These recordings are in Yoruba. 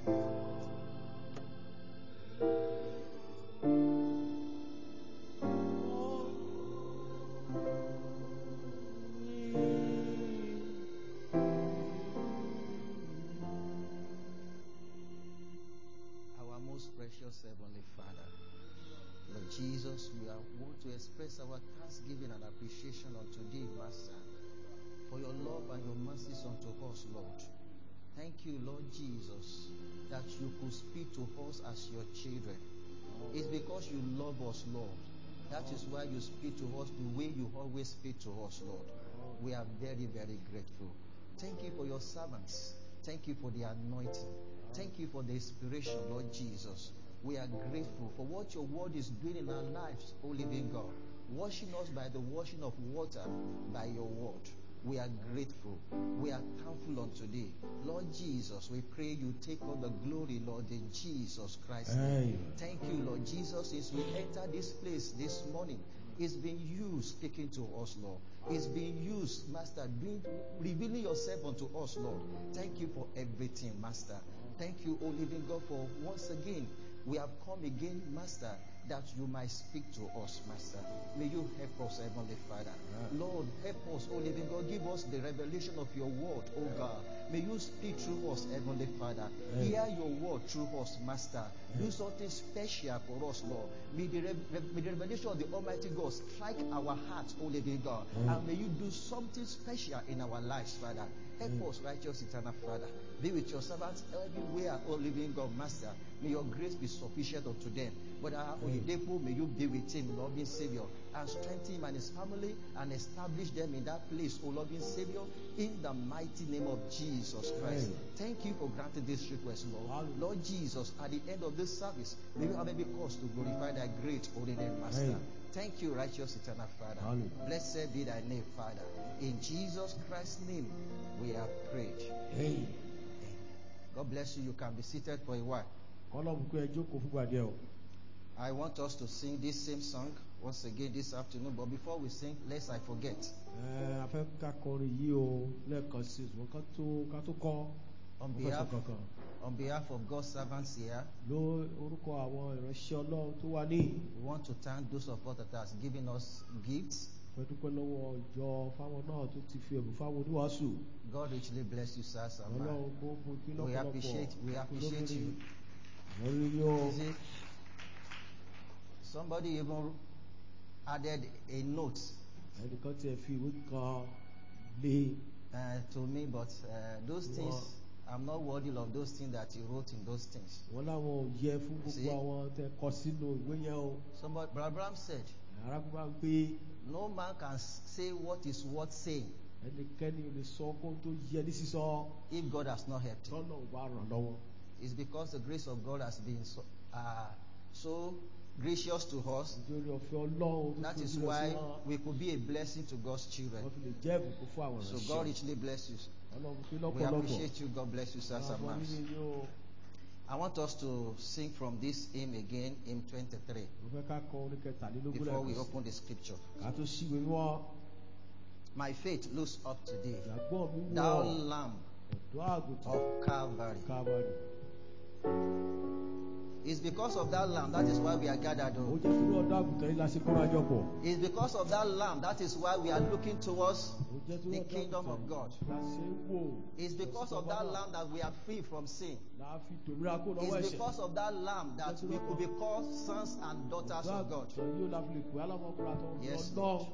Precious Heavenly Father, Lord Jesus, we want to express our thanksgiving and appreciation unto Thee, Master, for your love and your mercies unto us, Lord. Thank you, Lord Jesus, that you could speak to us as your children. It's because you love us, Lord. That is why you speak to us the way you always speak to us, Lord. We are very, very grateful. Thank you for your servants. Thank you for the anointing. Thank you for the inspiration, Lord Jesus. We are grateful for what your word is doing in our lives, O living God. Washing us by the washing of water by your word. We are grateful. We are thankful unto thee. Lord Jesus, we pray you take all the glory, Lord, in Jesus Christ's name. Thank you, Lord Jesus, as we enter this place this morning. It's been you speaking to us, Lord. It's been used, Master, revealing yourself unto us, Lord. Thank you for everything, Master. Thank you, O living God, for once again we have come again, Master, that you might speak to us, Master. May you help us, Heavenly Father. Lord, help us, O living God. Give us the revelation of your word, O God. May you speak through us, Heavenly Father. Hear your word through us, Master. Do something special for us, Lord. May the revelation of the Almighty God strike our hearts, O living God. And may you do something special in our lives, Father. Help us, righteous eternal Father. Be with your servants everywhere, O living God, Master. May your grace be sufficient unto them. But our Oyedepo, may you be with him, loving Savior, and strengthen him and his family and establish them in that place, O loving Savior, in the mighty name of Jesus Christ. Thank you for granting this request, Lord. Lord Jesus, at the end of this service, may you have every cause to glorify thy great holy name, Master. Thank you, righteous eternal Father. Blessed be thy name, Father. In Jesus Christ's name, we have prayed. Amen. God bless you. You can be seated for a while. I want us to sing this same song once again this afternoon, but before we sing, lest I forget. On behalf of God's servants here, we want to thank those of us that has given us gifts. God richly bless you, sir. We appreciate you. You see, somebody even added a note to me, but those things, I'm not worthy of those things that he wrote in those things. Somebody, Brother Abraham said, no man can say what is worth saying if God has not helped him. It's because the grace of God has been so gracious to us. That is why we could be a blessing to God's children. So God richly bless you. We appreciate you. God bless you, sir. I want us to sing from this hymn again, hymn 23, before we open the scripture. My faith looks up to thee, thou Lamb of Calvary. It's because of that lamb, that is why we are gathered. It's because of that lamb, that is why we are looking towards the kingdom of God. It's because of that lamb that we are free from sin. It's because of that lamb that we could be called sons and daughters of God. Yes, Lord.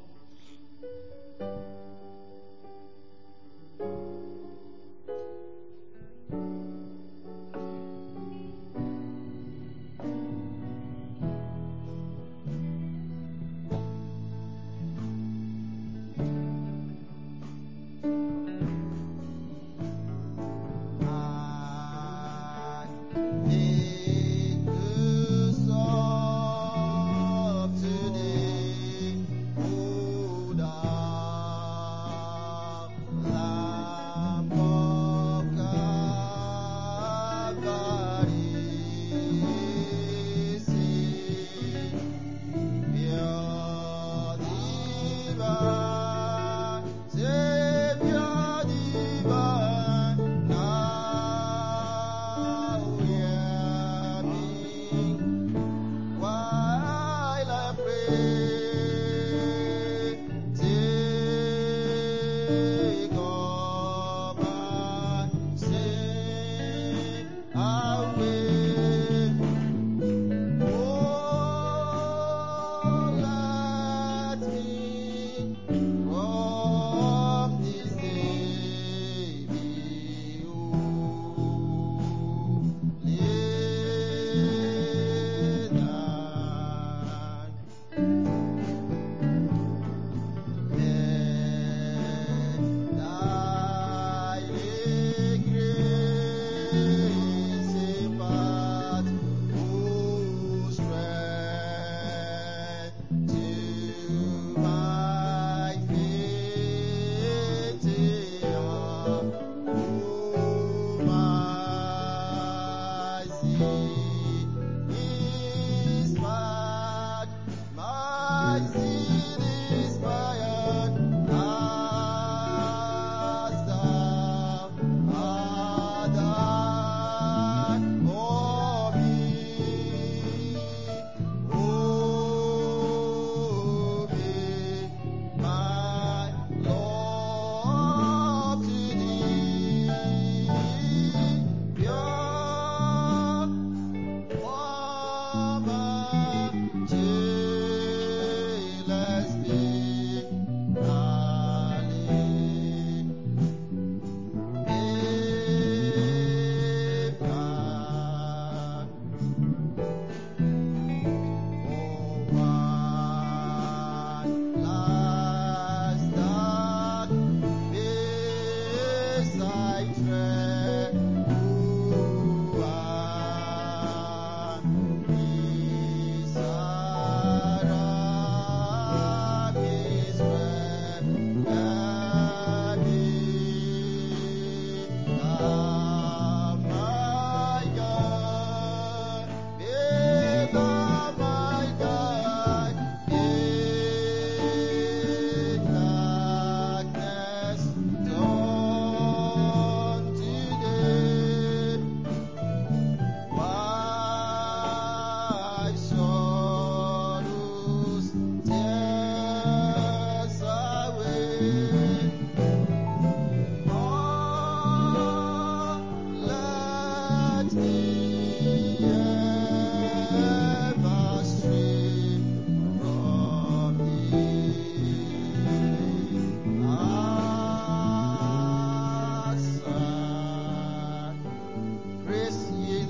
Lamb of God.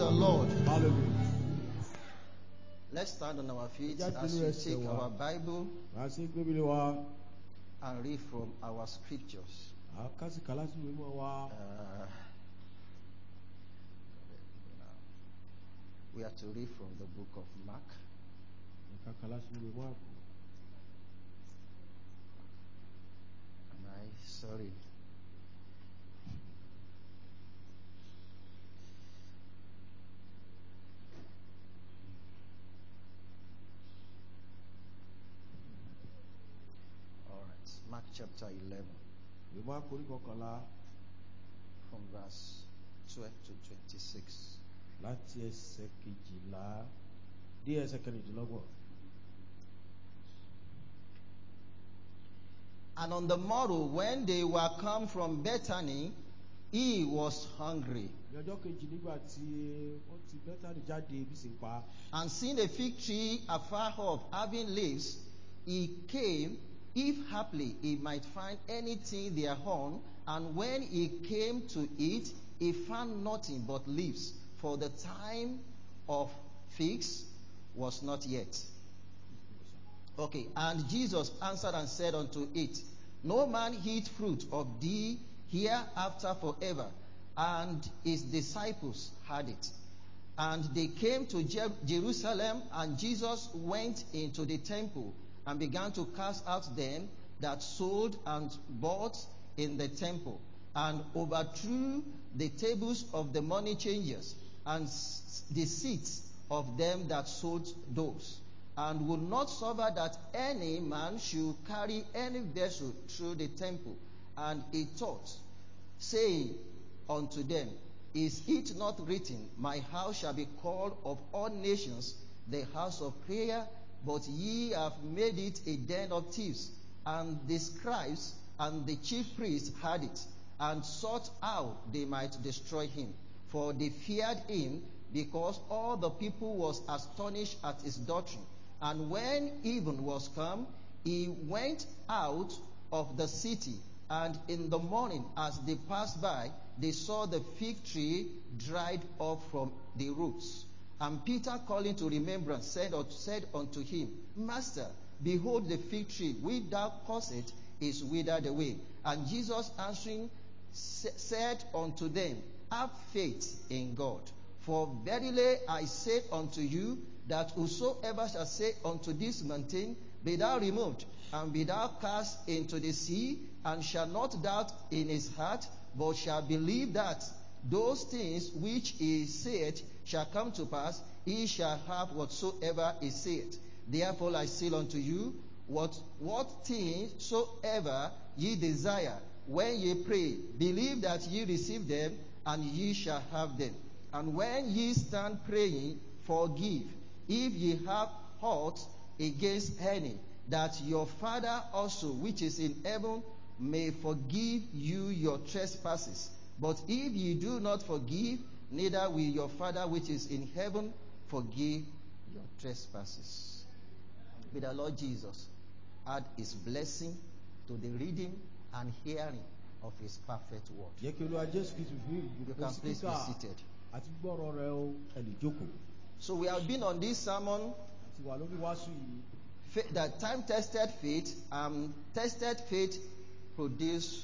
the Lord. Hallelujah. Let's stand on our feet as we take our Bible and read from our scriptures. We are to read from the book of Mark. Sorry. All right. Mark chapter 11. From verse 12 to 26. And on the morrow, when they were come from Bethany, he was hungry. And seeing a fig tree afar off, having leaves, he came, if haply he might find anything thereon. And when he came to it, he found nothing but leaves, for the time of figs was not yet. Okay, and Jesus answered and said unto it, No man eat fruit of thee hereafter forever. And his disciples had it. And they came to Jerusalem, and Jesus went into the temple and began to cast out them that sold and bought in the temple, and overthrew the tables of the money changers and the seats of them that sold doves, and would not suffer that any man should carry any vessel through the temple. And he taught, saying unto them, Is it not written, My house shall be called of all nations the house of prayer? But ye have made it a den of thieves. And the scribes and the chief priests heard it, and sought how they might destroy him. For they feared him, because all the people was astonished at his doctrine. And when even was come, he went out of the city. And in the morning, as they passed by, they saw the fig tree dried up from the roots. And Peter, calling to remembrance, said unto him, Master, behold, the fig tree which thou causest is withered away. And Jesus answering said unto them, Have faith in God. For verily I say unto you, that whosoever shall say unto this mountain, Be thou removed, and be thou cast into the sea, and shall not doubt in his heart, but shall believe that those things which he said shall come to pass, he shall have whatsoever he said. Therefore I say unto you, what things soever ye desire, when ye pray, believe that ye receive them, and ye shall have them. And when ye stand praying, forgive, if ye have aught against any, that your Father also which is in heaven may forgive you your trespasses. But if ye do not forgive, neither will your Father which is in heaven forgive your trespasses. May the Lord Jesus add his blessing to the reading and hearing of his perfect word. You can please be seated. So we have been on this sermon that time-tested faith, tested faith produce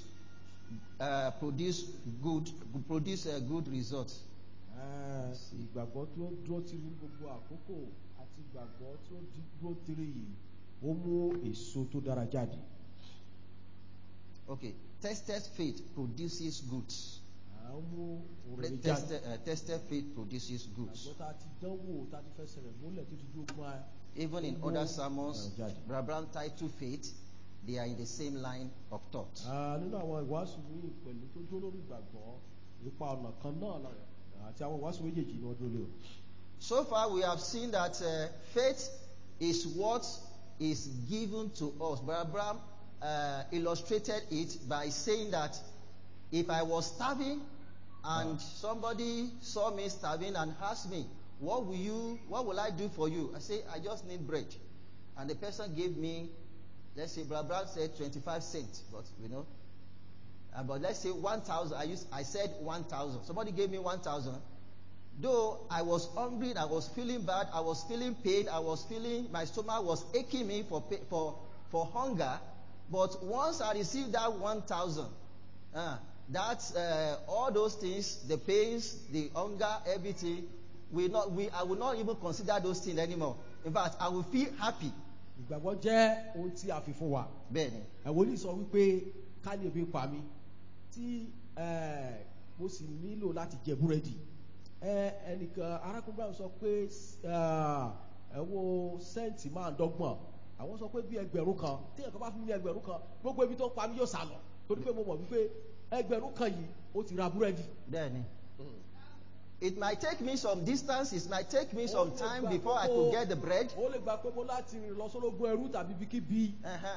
good results. Ìgbàgbọ́ tí ó dúró tì ní gbogbo àkókò àti ìgbàgbọ́ tí ó dúró tì yìí ó mú èso tó dára jáde. Okay, tested faith produces goods. Tested faith produces goods. Even in other sermons, Brabram title faith, they are in the same line of thought. So far we have seen that faith is what is given to us. Brabram illustrated it by saying that if I was starving and somebody saw me starving and asked me, what will I do for you? I say, I just need bread. And the person gave me, let's say, Brabram said 25 cents, but let's say 1,000. I said 1,000. Somebody gave me 1,000. Though I was hungry, I was feeling bad, I was feeling pain, my stomach was aching me for hunger. But once I received that 1,000, all those things, the pains, the hunger, everything, I will not even consider those things anymore. In fact, I will feel happy. Ìgbàgbọ́ jẹ́ ohun tí a fi fún wa. Bẹ́ẹ̀ni. Wòlíì sọ wípé ká ní ebi pa mí tí mo sì nílò láti jẹ búrẹ́dì. Ẹnìkan arákùnrin sọ pé ẹ̀wọ̀ sẹ́ǹtì máa ń dọ́gbọ̀n. Àwọn sọ pé bí 1,000 kan tí ẹ̀kan bá fún mi 1,000 kan gbogbo ebi tó pa mí yóò sálọ. Torí pé mo mọ̀ wípé 1,000 kan yìí ó ti ra búrẹ́dì. Bẹ́ẹ̀ni. It might take me some distance, it might take me some time before I could get the bread. Ó lè gbà pé mo láti rìn lọ sólógún ẹrú tàbí bíkíbi.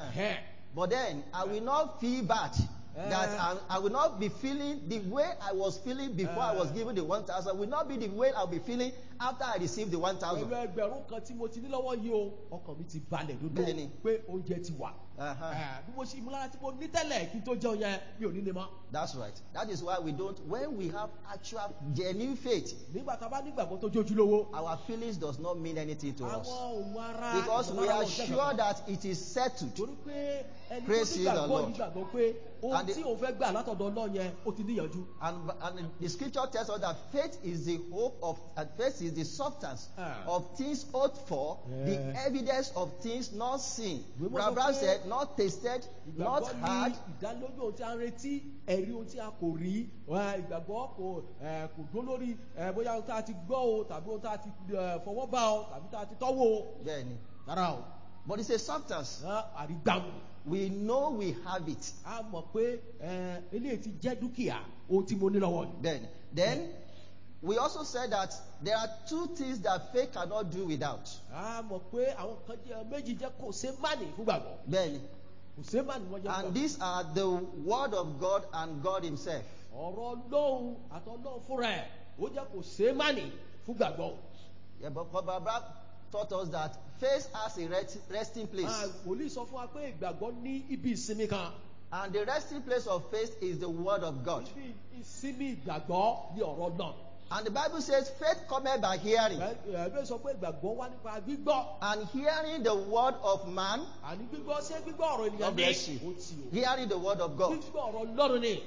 But then I will not feel bad. That I will not be feeling the way I was feeling before I was given the 1,000 will not be the way I'll be feeling after I received the 1,000. Pẹ̀lú 1,000 kan tí mo ti ní lọ́wọ́ yìí o, ọkàn mi ti balẹ̀ dúdú pé oúnjẹ ti wà. Bí mo ṣe ìmúlára tí mo ní tẹ́lẹ̀ kí n tó jẹun yẹn mi ò ní ní mọ́. That's right. That is why when we have actual genuine faith, nígbà tá a bá nígbàgbọ́ tó jójúlówó, our feelings does not mean anything to us. Àwọn ohun ara because we are sure that it is settled. Torí pé ẹni tó Praise ye the nígbàgbọ́ Lord. yìí gbàgbọ́ pé ohun tí òun fẹ́ gbà látọ̀dọ̀ Ọlọ́run yẹn ó ti níyànjú. And the scripture tells us that faith is the hope of, and faith is the substance of things hoped for, the evidence of things not seen. Abraham said, not tasted, not heard. Ìdánilójú ohun tí a ń retí, ẹ̀rí ohun tí a kò rí, ìgbàgbọ́ kò dó lórí bóyá ohun tí a ti gbọ́ o tàbí ohun tí a ti fọwọ́ bá o tàbí tí a ti tọ́wọ́ o. Bẹ́ẹ̀ni. Rárá o. But it's a substance. Àrígbàmù. We know we have it. A mọ̀ pé eléyìí ti jẹ́ dúkìá ohun tí mo ní lọ́wọ́ ni. Then we also said that there are two things that faith cannot do without. A mọ̀ pé àwọn kan jẹ́ méjì jẹ́ kò ṣe mánì fún gbàgbọ́. Bẹ́ẹ̀ni. Kò ṣe mánì wọ́n jẹ́ gbàgbọ́. And these are the word of God and God himself. Ọ̀rọ̀ Ọlọ́run àtọlọ́run fúnra ẹ̀ ó jẹ́ kò ṣe mánì fún gbàgbọ́. Yeah, but Baba taught us that faith has a resting place. Wòlíì sọ fún wa pé ìgbàgbọ́ ní ibi ìsinmi kan. And the resting place of faith is the word of God. Ibi ìsinmi ìgbàgbọ́ ní ọ̀rọ̀ náà. And the Bible says faith cometh by hearing. Ẹgbẹ́ sọ pé ìgbàgbọ́ wá nípa gbígbọ́. And hearing the word of man. Àní gbígbọ́ ṣé gbígbọ́ ọ̀rọ̀ ènìyàn ní. God bless you. Hearing the word of God. Gbígbọ́ ọ̀rọ̀ Ọlọ́run ni.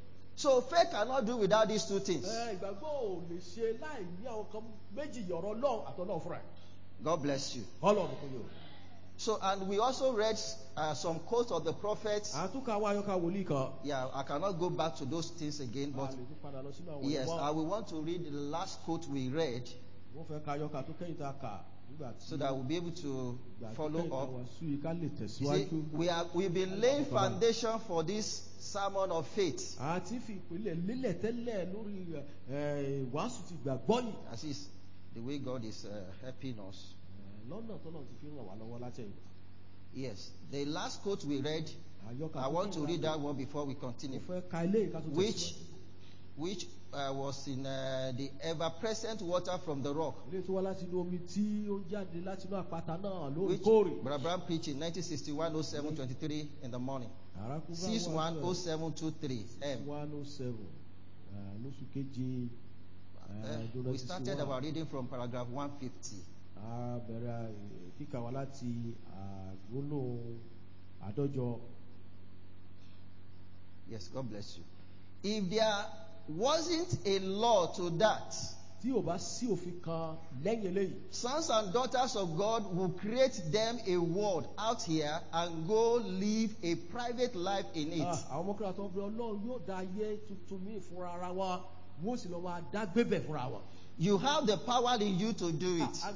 So faith cannot do without these two things. Ìgbàgbọ́ ò lè ṣe láì ní àwọn kan méjì ọ̀rọ̀ Ọlọ́run àtọlọ́run fúnra ẹ̀. God bless you. Ọlọ́run kò yọ. So, and we also read some quotes of the prophets. Àtúnkà wa ayọ́ka wòlíì kan. Yeah, I cannot go back to those things again, but yes, I will want to read the last quote we read Wọ́n fẹ́ ka ayọ́ka tó kẹ́yìn tá a kà nígbà tí. so that we'll be able to follow up. You see, we've been laying foundation for this sermon of faith. Àti fi ìpìlẹ̀ lélẹ̀ tẹ́lẹ̀ lórí wàásù ti gbàgbọ́ yìí. As is the way God is helping us. Lọ́nà tọ́lọ̀ ti fi ràn wá lọ́wọ́ látẹ̀yìn. Yes, the last quote we read, I want to read that one before we continue. Which was in the ever-present water from the rock. Which Brother preached in 1961-07-23 in the morning. 61-07-23 M. We started our reading from paragraph 150. Yes, God bless you. If there wasn't a law to that, sons and daughters of God will create them a world out here and go live a private life in it. You have the power in you to do it.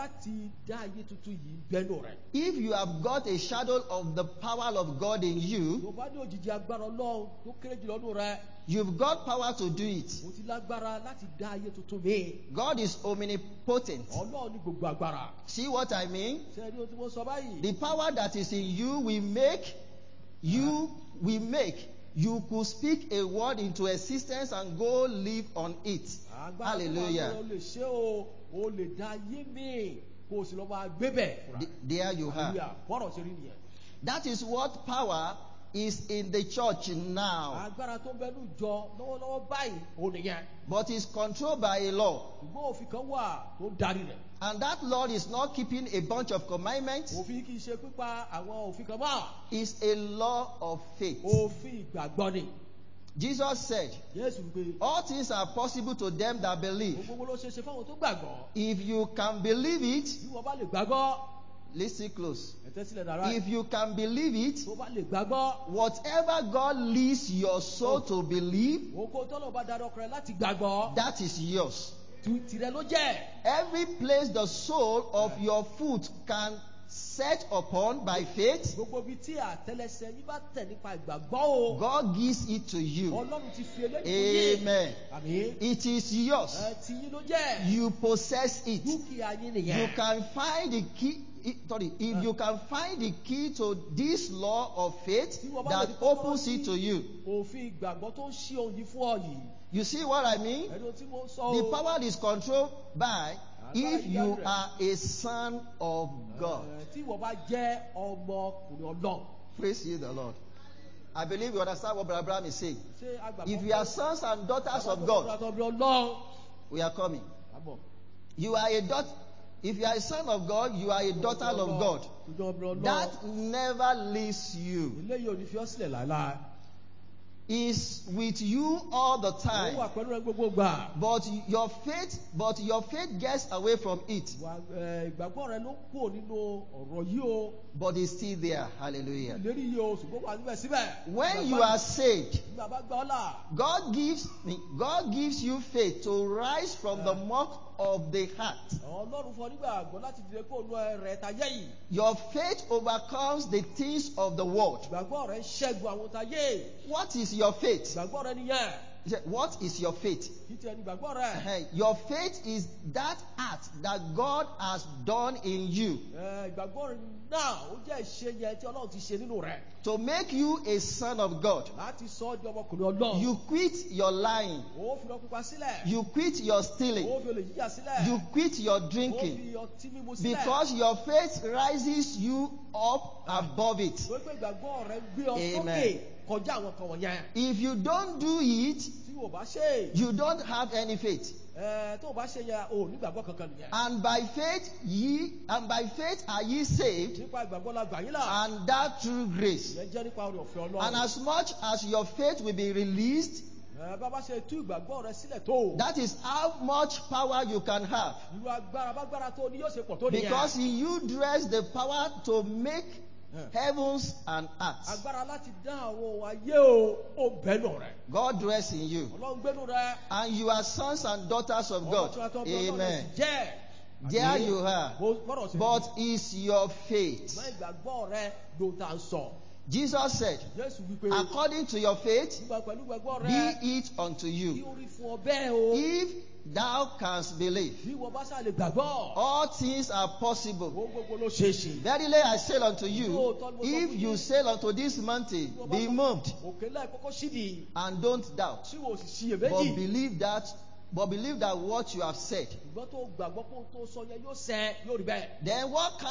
If you have got a shadow of the power of God in you, you've got power to do it. God is omnipotent. See what I mean? The power that is in you will make you could speak a word into existence and go live on it. Hallelujah. There you have. That is what power is in the church now, Agbára tó ń bẹnu jọ lọ́wọ́lọ́wọ́ báyìí ò nìyẹn. but is controlled by a law. Ṣùgbọ́n òfin kan wà tó ń darí rẹ̀. And that law is not keeping a bunch of commandments. Òfin kì í ṣe pípa àwọn òfin kan mọ́. It's a law of faith. Òfin ìgbàgbọ́ ni. Jesus said, Jésù wípé all things are possible to them that believe. gbogbo ló ṣe ṣe fáwọn tó gbàgbọ́. If you can believe it, Bí wọ́n bá lè gbàgbọ́, listen close. ẹ̀tẹ́ sílẹ̀ dára. If you can believe it, Tó bá lè gbàgbọ́, whatever God leads your soul to believe, oko tọ́lọ̀ bá darí ọkùnrin láti gbàgbọ́, that is yours. tìrẹ ló jẹ́. Every place the sole of your foot can set upon by faith, Gbogbo ibi tí àtẹ́lẹsẹ̀ yín bá tẹ̀ nípa ìgbàgbọ́ o. God gives it to you. Ọlọ́run ti fi eléyìí fún yín. Amen. Àmín. It is yours. Ti yín ló jẹ́. You possess it. Dúkìá yín You nìyẹn. can find the key. If you can find the key to this law of faith that opens it to you. Òfin ìgbàgbọ́ tó ń ṣí ohun yìí fún ọ yìí. You see what I mean? Ẹni tí mo sọ The o. power is controlled by if you are a son of God. Tí ìwọ bá jẹ́ ọmọkùnrin Ọlọ́run. Praise ye the Lord. I believe you understand what Brother Abraham is saying. Ṣé agbàgbọ́? If you are sons and daughters of God, Ọlọ́run. we are coming. Àbọ̀. You are a daughter. If you are a son of God, you are a daughter of God. That never leaves you. Eléyìí ò ní fi ọ́ sílẹ̀ láéláé. Is with you all the Ó time. wà pẹ̀lú rẹ gbogbo gbà. But your faith gets away from it. Ìgbàgbọ́ rẹ ló kúrò nínú ọ̀rọ̀ yìí o. But it's still there. Hallelujah. Ìlérí yìí o, ṣùgbọ́n wà níbẹ̀ síbẹ̀. When you are saved, Nígbà bá gbà ọ́ là. God gives you faith to rise from the muck of the heart. Ọlọ́run fún ọ nígbà àgbọ̀ láti dìde kó nu ẹrẹ̀ tayé yìí. Your faith overcomes the things of the world. Ìgbàgbọ́ rẹ ń ṣẹ́gun àwọn tayé. What is your faith? Ìgbàgbọ́ rẹ nìyẹn. He said, what is your faith? Kí tiẹ̀ ní ìgbàgbọ́ rẹ. Your faith is that act that God has done in you Ìgbàgbọ́ rẹ náà ó jẹ́ ìṣe yẹn tí Ọlọ́run ti ṣe nínú rẹ. to make you a son of God. Láti sọ ọ́ di ọmọkùnrin Ọlọ́run. You quit your lying. Ó fi lọ pupa sílẹ̀. You quit your stealing. Ó fi olè jíjà sílẹ̀. You quit your Ó drinking. fi ọtí mímu sílẹ̀. Because your faith rises you up above it. Lórí pé ìgbàgbọ́ rẹ gbé ọ Amen. sókè kọjá àwọn kan wọ̀nyẹn. If you don't do it, Tí o bá ṣe you don't have any faith. tó o bá ṣe yẹn o nígbàgbọ́ kankan nìyẹn. And by faith are ye saved, Nípa ìgbàgbọ́ la gbà yín là. and that through grace. Ìyẹn jẹ́ nípa oore ọ̀fẹ́ And Ọlọ́run. as much as your faith will be released, Bàbá ṣe tú ìgbàgbọ́ rẹ sílẹ̀ tó. that is how much power you can have. Irú agbára bágbára tó ní yóò ṣe pọ̀ tó nìyẹn. Because in you dwells the power to make heavens and earth. Agbára láti dá àwọn ohun ayé o, ó bẹ́nu rẹ̀. God dwells in you. Ọlọ́run gbénu rẹ̀. And you are sons and daughters of God. Ọmọ tí wọ́n tọ́ bí Ọlọ́run Amen. sì jẹ́. There you are. Bọ́dọ̀ sí. But is your faith. Ṣùgbọ́n ìgbàgbọ́ rẹ ló ta ń sọ. Jesus said, Jésù wípé. according to your faith, Nígbà pẹ̀lú ìgbàgbọ́ be rẹ. it unto Kí you. o rí fún ọ bẹ́ẹ̀ o. If thou canst believe, Bí wọ́n bá ṣáà lè gbàgbọ́. all things are possible. Ohun gbogbo ló ṣeé ṣe. Verily I say unto you, if you sail unto this mountain, be moved, Òkè lẹ́ẹ̀kọ́kọ́ ṣídìí. and don't doubt, Tí o sì but ṣiyèméjì. believe that what you have said. Ìgbọ́n tó gbàgbọ́ pé ohun tó sọ yẹn yóò ṣẹ yóò rí bẹ́ẹ̀. Then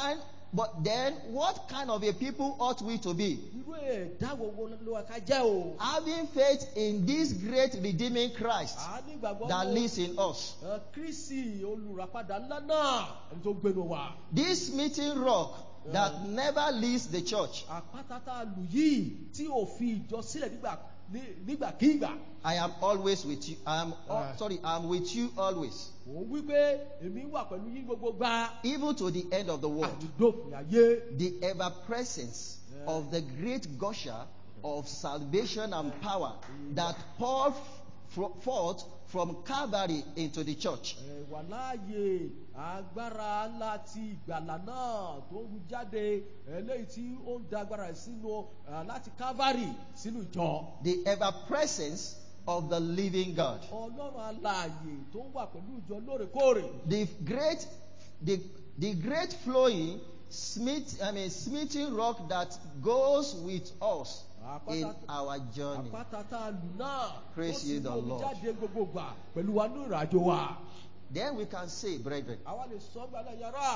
what kind of a people ought we to be? Irú ẹ̀dá wo ló wà ká jẹ́ o? Having faith in this great redeeming Christ À ní ìgbàgbọ́ that mọ́. lives in us. Kristi olùràpadà ńlá náà ẹni tó gbénu wa. This meeting rock that never leaves the church. Àpáta tá a lù yìí tí ò fi ìjọ sílẹ̀ nígbàkígbà. I am always with you. I'm with you always. Òun wí pé èmi wà pẹ̀lú yín gbogbo gbà. Even to the end of the world. Àdúgbò ayé. The ever presence of the great gusher of salvation and power that poured forth from Calvary into the church. Wà láàyè agbára láti ìgbàlà náà tó ń ru jáde eléyìí tí ó ń da agbára rẹ̀ sínú láti Calvary sínú ìjọ. The ever presence of the living God. Ọlọ́run alààyè tó ń wà pẹ̀lú ìjọ lóòrèkóòrè. The great flowing smithing rock that goes with us in our journey. Àpáta tá a lù náà. Praise ye the Lord. Ó sì ń jáde gbogbo gbà pẹ̀lú wa ní ìrìnàjò wa. Then we can say, brethren, Àwa lè sọ gbàlẹ̀ yàrá.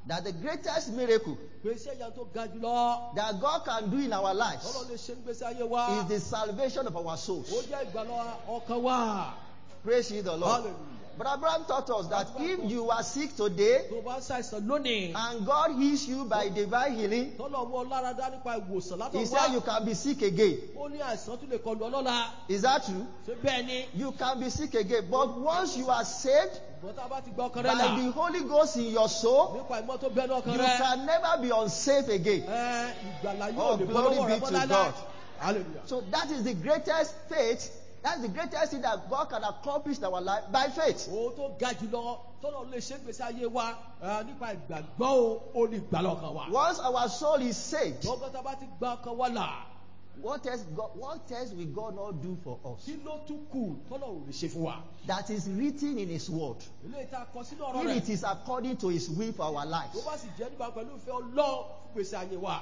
that the greatest miracle pé iṣẹ́ ìyanu tó ga jùlọ that God can do in our lives Ọlọ́run lè ṣe nígbésí ayé wa. is the salvation of our souls. Ó jẹ́ ìgbàlà ọkàn wa. Praise ye the Lord. Hallelujah. But Abraham taught us that if you are sick today Tó bá ṣàìsàn lónìí. and God heals you by divine healing, Tọ́lọ̀ mú ọ lára dá nípa ìwòsàn he látọ̀ said you can be sick again. Ó ní àìsàn tún lè kọlù ọlọ́la. Is that true? Ṣé bẹ́ẹ̀ ni? You can be sick again. But once you are saved Ìgbọ́n tá a bá ti gba ọkàn rẹ by là. the Holy Ghost in your soul, Nípa ìmọ̀ tó bẹ́ẹ̀ ní you ọkàn rẹ. can never be unsafe again. Ìgbàlà Oh, yóò lè bọ́ glory lọ́wọ́ be rẹ to mọ́ láíláí. God. Hallelujah. So that is the greatest faith. That's the greatest thing that God can accomplish in our life by faith. Ohun tó ga jùlọ tọ́lọ̀ lè ṣe gbèsè ayé wa nípa ìgbàgbọ́ ó ní ìgbàlà ọkàn wa. Once our soul is saved, Lọ́gán tá a bá ti gba ọkàn wa là. what else will God not do for us? Kí ló tún kù tọ́lọ̀ ò lè ṣe fún wa? That is written in His Word. Ilé ìta kọ sínú ọ̀rọ̀ If rẹ̀. it is according to His will for our Tó lives, bá sì jẹ́ nípa pẹ̀lú ìfẹ́ Ọlọ́run fún gbèsè ayé wa.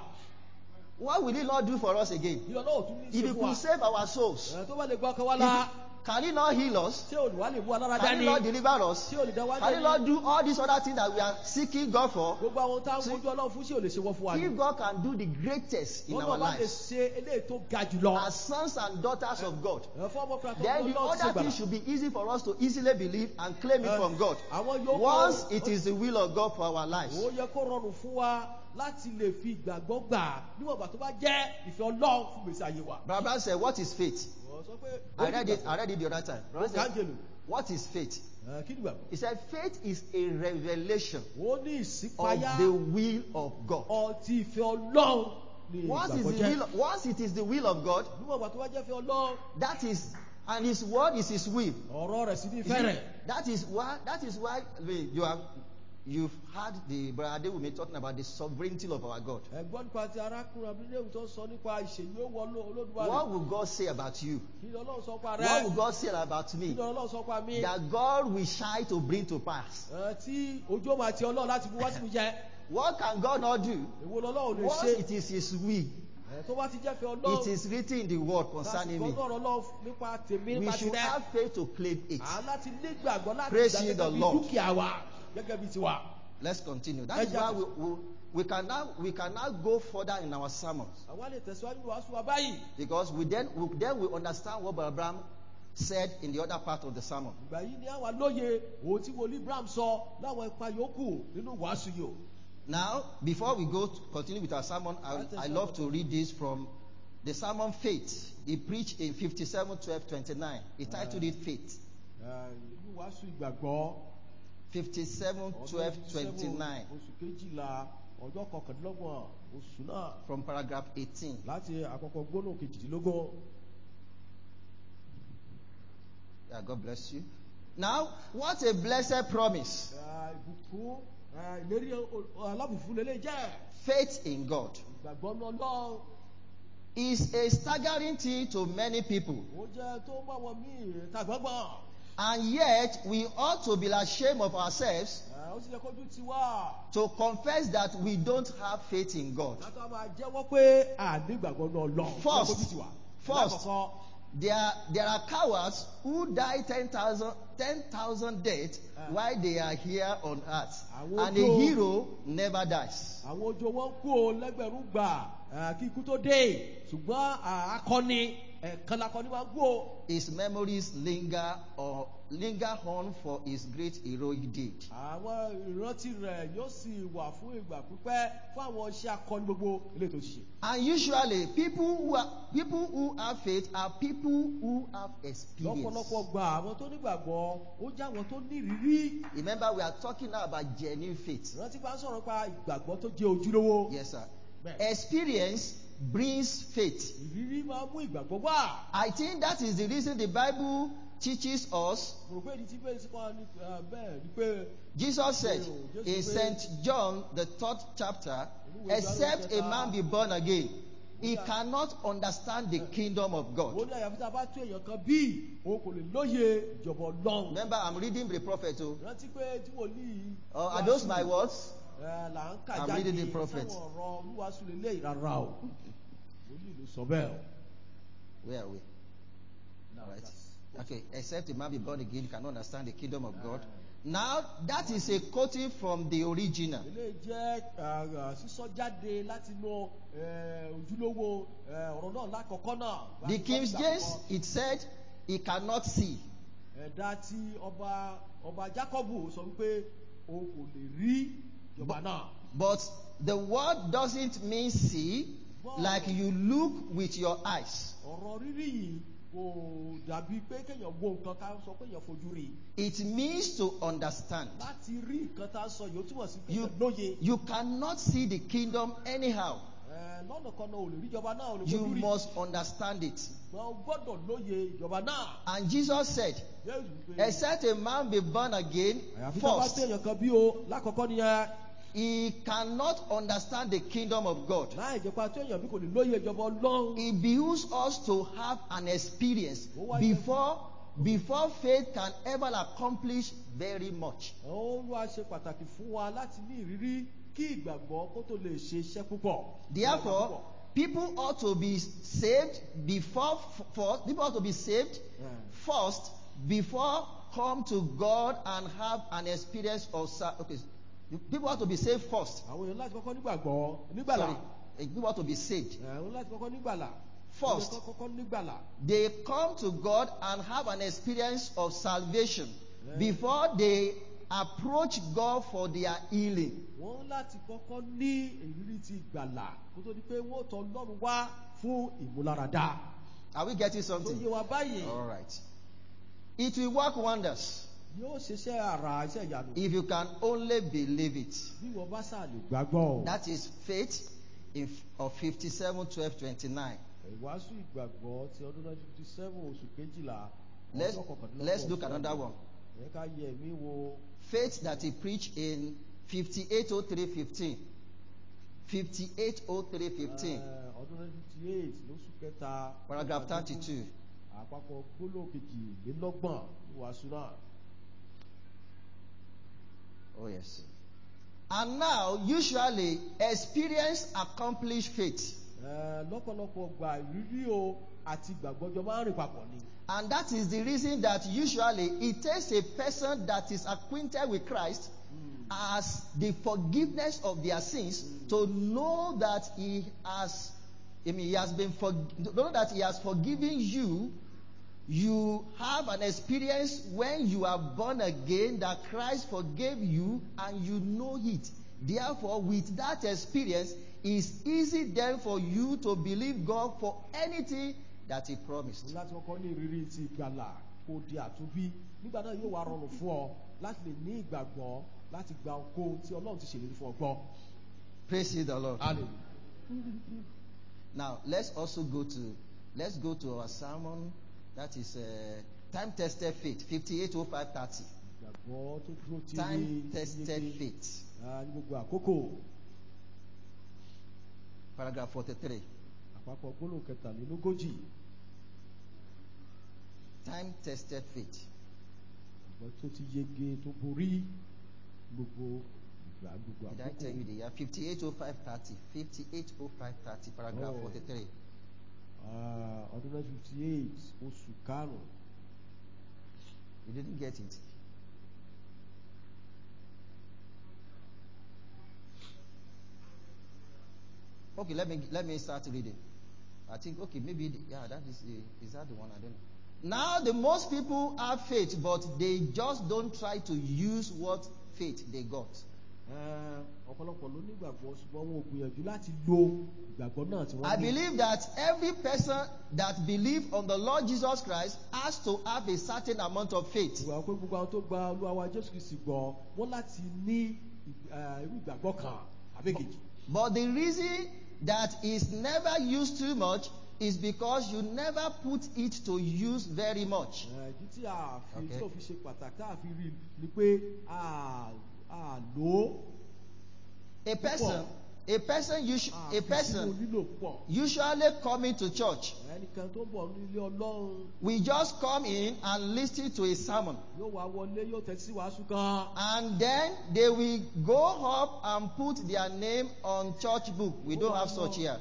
what will He not do for us again? Kí Ọlọ́run tún ní If ṣe He fún wa. could save our souls, Tó bá lè gba ọkàn wa là. can He not heal us? Ṣé olùwà lè mú alára Can He dání? not deliver us? Ṣé olùdáwà Can He dání? not do all these other things that we are seeking God for? Gbogbo àwọn tá a ń See, wojú Ọlọ́run fún ṣé ò lè ṣe wọ́n fún wa ni? If God can do the greatest in our Ọlọ́run bá lè lives, ṣe eléyìí tó ga jùlọ. as sons and daughters of God, Fún ọmọkùnrin àtọ́jú then the Ọlọ́run ti other ṣe things gbàlà. should be easy for us to easily believe and claim it from God. Àwọn yòókù Once it is the will of God for our lives. ó yẹ kó rọrùn fún wa láti lè fi ìgbàgbọ́ gbà níwọ̀n ìgbà tó bá jẹ́ ìfẹ́ Ọlọ́run fún gbèsè ayé wa. Brother said, what is faith? Wọ́n sọ pé I read it the other time. Brother said, Kájèlú. what is faith? Kí ni gbàgbọ́? He said, faith is a revelation Ó ní of ìṣípayá the will of God. ọtí ìfẹ́ Ọlọ́run ní Once ìgbàgbọ́ jẹ́. once it is the will of God, Níwọ̀n ìgbà tó bá jẹ́ ìfẹ́ Ọlọ́run, that is, and His word is His will. ọ̀rọ̀ rẹ̀ sì ní You ìfẹ́ see, rẹ̀. that is why I mean, you've heard the brother Adewumi talking about the sovereignty of our God. Ẹ̀gbọ́n nípa ti arákùnrin Abídéhùn tó sọ nípa ìṣèlú owó Olódùmarè. What will God say about you? Kí ni Ọlọ́run sọ pa What rẹ̀? will God say about Kí me? ni Ọlọ́run sọ pa mí? That God will shine to bring to pass. Tí ojú ọmọ àti Ọlọ́run láti mú wá sí mi jẹ. What can God not do? Èwo lọ́lọ́run lè Once ṣe? it is His will, Tó bá ti jẹ́ fẹ́ Ọlọ́run. it is written in the word concerning me. Lásìkò Ọlọ́run nípa tèmi We nípa should tirẹ̀. have faith to claim it. Láti ní gbàgbọ́ láti Praise gbà ye the gẹ́gẹ́ bí Lord. dúkìá wa gẹ́gẹ́ bí tiwa. Let's continue. That is why we can now go further in our sermons, Àwa lè tẹ̀síwájú ní wàásù wa báyìí. because we understand what Brother Abraham said in the other part of the sermon. Ìgbà yìí ni àwa lóye òun tí wòlíì Abraham sọ láwọn ipa yòókù nínú wàásù yìí o. Now, before we continue with our sermon, I love to read this from the sermon Faith. He preached in 57:12-29. He titled it Faith. Inú wàásù ìgbàgbọ́. 57:12-29. Oṣù kejìlá ọjọ́ kọkàndínlọ́gbọ̀n oṣù náà. From paragraph 18. Láti àkọ́kọ́ gbóná kejìdínlógún. Yeah, God bless you. Now, what a blessed promise. Ìbùkún ìlérí alábùfún lélẹ̀ jẹ́. Faith in God Ìgbàgbọ́ ní Ọlọ́run. is a staggering thing to many people. Ó jẹ́ tó bá wọn míì tàgbọ́gbọ̀n. And yet, we ought to be ashamed of ourselves Ó sì yẹ kójú ti wá. to confess that we don't have faith in God. Látọ̀ máa jẹ́wọ́ pé àní ìgbàgbọ́ ní Ọlọ́run. First, Lákọ̀ọ́kọ́. there are cowards who die 10,000 deaths while they are here on earth. And a hero never dies. Àwọn ojú wọn kú o lẹ́gbẹ̀rún gbà kí ikú tó dé. Ṣùgbọ́n akọni ẹ̀kan lakọni máa ń kú o. His memories linger on for his great heroic deed. Àwọn ìrántí rẹ̀ yóò sì wà fún ìgbà pípẹ́ fún àwọn iṣẹ́ akọni gbogbo ilé tó ṣe. And usually, people who have faith are people who have experience. Lọ́pọ̀lọpọ̀ gbà àwọn tó nígbàgbọ́ ó jẹ́ àwọn tó ní ìrírí. Remember, we are talking now about genuine faith. Ìrántí bá ń sọ̀rọ̀ pa ìgbàgbọ́ tó jẹ́ ojúlówó. Yes, sir. Bẹ́ẹ̀. Experience brings faith. Ìrírí máa mú ìgbàgbọ́ wá. I think that is the reason the Bible teaches us. Mo rò pé ìdí tí bẹ́ẹ̀ sí kan ní bẹ́ẹ̀ ni pé. Jesus said in St. John, the 3rd chapter, except a man be born again, he cannot understand the kingdom of Ó God. ní àyàfi tá a bá tún èèyàn kan bí òun kò lè lóye ìjọba Ọlọ́run. Remember, I'm reading the prophet. Rántí pé tí wòlíì. Are those my words? Là ń kà I'm jáde reading the prophet. sáwọn ọ̀rọ̀ olúwaṣu lè lé ìrara o. Wòlíì ló sọ bẹ́ẹ̀ o. Where are we? Now, Right. Okay, except a man be born again, you cannot understand the kingdom of God. Now, that is a quoting from the original. Ilé jẹ́ sísọ jáde láti inú ojúlówó ọ̀rọ̀ náà lákọ̀ọ́kọ́ náà. The King James, it said, he cannot see. Ẹ̀dá tí ọba Jákọ́bù sọ wípé o kò lè rí ìjọba náà. But the word doesn't mean see, like you look with your eyes. Ọ̀rọ̀ rírí yìí kò dàbí pé kéèyàn wo nǹkan ká sọ pé èèyàn fojú rí. It means to understand. Láti rí nǹkan tá a sọ yìí ó túmọ̀ sí pé èèyàn lóye. You cannot see the kingdom anyhow. Lọ́nà kan náà ò lè rí ìjọba náà, ò lè You fojú rí. must understand it. Wọ́n gbọ́dọ̀ lóye ìjọba náà. And Jesus said, except a man be born again àyàfi tó bá first, tẹ̀yàn kan bí o lákọ̀ọ́kọ́ nìyẹn. he cannot understand the kingdom of God. Láì jẹ́ pé tẹ̀yàn bí kò lè lóye ìjọba Ọlọ́run. It behooves us to have an experience before faith can ever accomplish very much. Ó wá ṣe pàtàkì fún wa láti ní ìrírí kí ìgbàgbọ́ kó tó lè ṣe iṣẹ́ púpọ̀. Therefore, people ought to be saved first before come to God and have an experience of people ought to be saved first. Àwọn èèyàn láti kọ́kọ́ nígbàlà. Sorry, people ought to be saved. Àwọn láti kọ́kọ́ nígbàlà. First, they come to God and have an experience of salvation before they approach God for their healing. Wọ́n láti kọ́kọ́ ní ìrírí ti ìgbàlà kó tó di pé wọ́n tọ̀ Ọlọ́run wá fún ìmúláradá. Are we getting something? Tó yé wa báyìí. All right. It will work wonders. Yóò ṣiṣẹ́ àrà iṣẹ́ ìyanu. If you can only believe it. Bí wọ́n bá sáà lè gbàgbọ́. That is faith of 57:12-29. Ìwàásù ìgbàgbọ́ ti ọdún 57 oṣù kejìlá. Let's look at another one. Ẹ ká yẹ mí wo. Faith that he preached in 58:03-15. 58:03-15. Ọdún 58 lóṣù kẹta. Paragraph 32. Àpapọ̀ gbólóhùn kejìlélọ́gbọ̀n ìwàásù náà. Oh yes. And now, usually, experience accomplished faith. Lọ́pọ̀lọpọ̀ gba ìrírí o àti ìgbàgbọ́jọ máa ń rìn papọ̀ ni. And that is the reason that usually it takes a person that is acquainted with Christ as the forgiveness of their sins to know that he has forgiven you. You have an experience when you are born again that Christ forgave you and you know it. Therefore, with that experience, it's easy then for you to believe God for anything that he promised. Láti kọ́kọ́ ní ìrírí ti ìgbàlà kó di àtúnbí. Nígbà náà yóò wá rọrùn fún ọ láti lè ní ìgbàgbọ́ láti gba ohun tí Ọlọ́run ti ṣèlérí fún ọ gbọ́. Praise the Lord. Hallelujah. Now, let's go to our sermon. That is time-tested faith, 58:05-30. Time-tested faith. Paragraph 43. Time-tested faith. Did I tell you the year? 58:05-30. 58:05-30. Paragraph 43. Ọdún 58 oṣù karùn-ún. You didn't get it. Okay, let me start reading. I think maybe that is that the one? I don't know. Now the most people have faith, but they just don't try to use what faith they got. Ọ̀pọ̀lọpọ̀ ló ní ìgbàgbọ́ ṣùgbọ́n wọn ò gbìyànjú láti lo ìgbàgbọ́ náà tí wọ́n ní. I believe that every person that believes on the Lord Jesus Christ has to have a certain amount of faith. Ìwà pé gbogbo àwọn tó gba Olúwa wa Jésù Kristi gbọ́ wọ́n láti ní irú ìgbàgbọ́ kan àbẹ́kejì. But the reason that is never used too much is because you never put it to use very much. Ìdí tí a fi ṣe pàtàkì tá a fi rí ni pé lò ó. A person usually coming to church, we just come in and listen to a sermon, and then they will go up and put their name on church book. We don't have such here.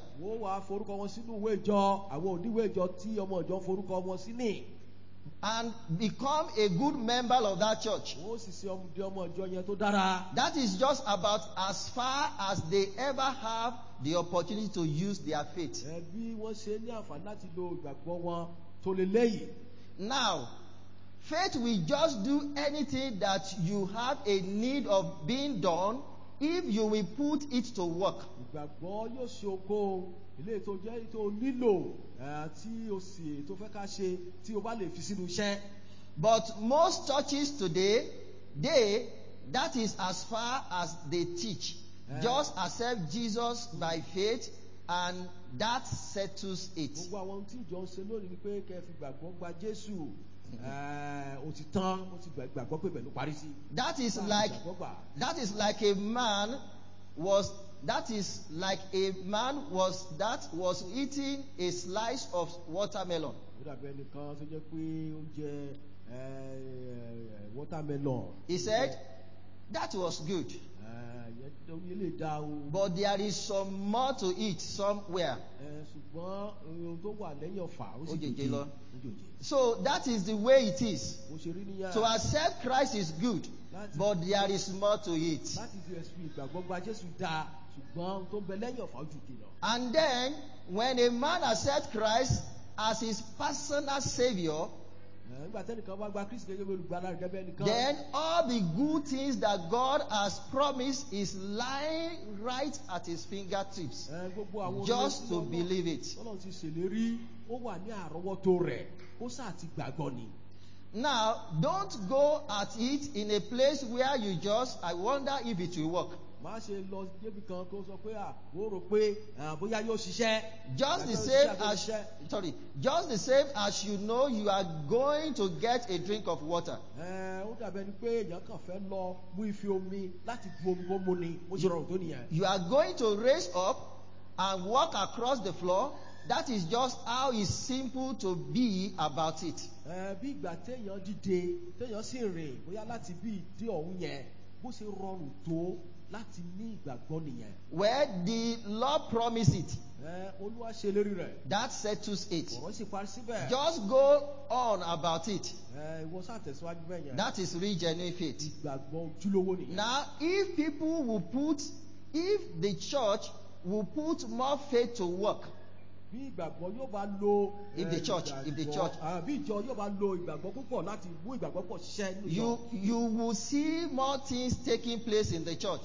and become a good member of that church. Wọ́n ó sì ṣe ọmọ ìjọ yẹn tó dára. That is just about as far as they ever have the opportunity to use their faith. Bí wọ́n ṣe ní àǹfààní láti lo ìgbàgbọ́ wọn tó lè léyìí. Now, faith will just do anything that you have a need of being done if you will put it to work. Ìgbàgbọ́ yóò ṣe oko ilé tó jẹ́ tó nílò tí o sì tó fẹ́ ká ṣe tí o bá lè fi sínú iṣẹ́. But most churches today, that is as far as they teach. Just accept Jesus by faith and that settles it. Gbogbo àwọn ohun tí ìjọ ń ṣe lónìí ni pé kẹ́ fi gbàgbọ́ gba Jésù. Ó ti tán, ó ti gbàgbọ́ pé bẹ́ẹ̀ ló parí sí. That is like a man was eating a slice of watermelon. Ó dàbí ẹnìkan tó jẹ́ pé ó jẹ watermelon. He said that was good. But there is some more to eat somewhere. So that is the way it is. To accept Christ is good, but there is more to it. And then, when a man accepts Christ as his personal Savior, then all the good things that God has promised is lying right at his fingertips. Just to believe it. Now, don't go at it in a place where you I wonder if it will work. Just the same as you know you are going to get a drink of water. You are going to raise up and walk across the floor. That is just how it's simple to be about it. Where the Lord promised it, that settles it. Just go on about it. That is real genuine faith. Now, if the church will put more faith to work, if the church, you will see more things taking place in the church.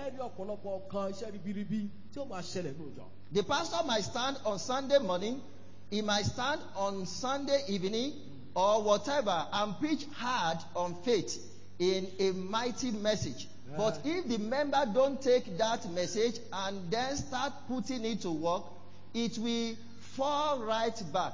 The pastor might stand on Sunday morning, he might stand on Sunday evening, or whatever, and preach hard on faith in a mighty message. But if the member don't take that message and then start putting it to work, it will fall right back.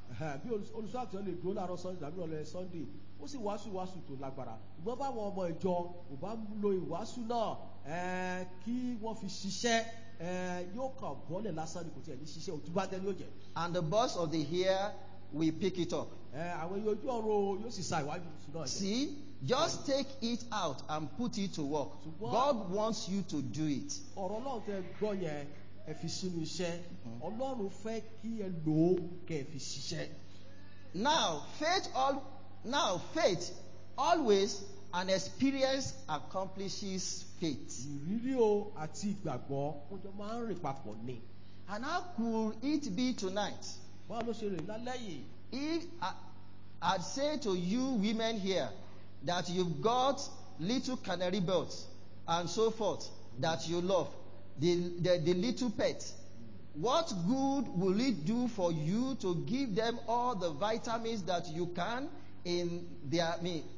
Ó sì wàásù tó lágbára. Ìgbọ́n báwọn ọmọ ìjọ ò bá lo ìwàásù náà kí wọ́n fi ṣiṣẹ́ yóò kàn bọ́lẹ̀ lásán ni kò tiẹ̀ ní ṣiṣẹ́ òtúbá tẹ́lẹ̀ yóò jẹ́. And the boss of the ear will pick it up. Àwọn èèyàn ojú ọ̀rọ̀ yóò sì sa ìwájú náà. See, just take it out and put it to work. God wants you to do it. Ọ̀rọ̀ náà tẹ gbọ́ yẹn ẹ fi sínú iṣẹ́. Ọlọ́run fẹ́ kí ẹ lò ó kẹ́ ẹ fi ṣiṣẹ́. Now, faith always an experience accomplishes faith. Ìrírí o àti ìgbàgbọ́ ó jọ máa ń rìn papọ̀ ni. And how could it be tonight? Báwo ló ṣe rìn lálẹ́ yìí? If I'd say to you women here that you've got little canary birds and so forth that you love, the little pet, what good will it do for you to give them all the vitamins that you can in their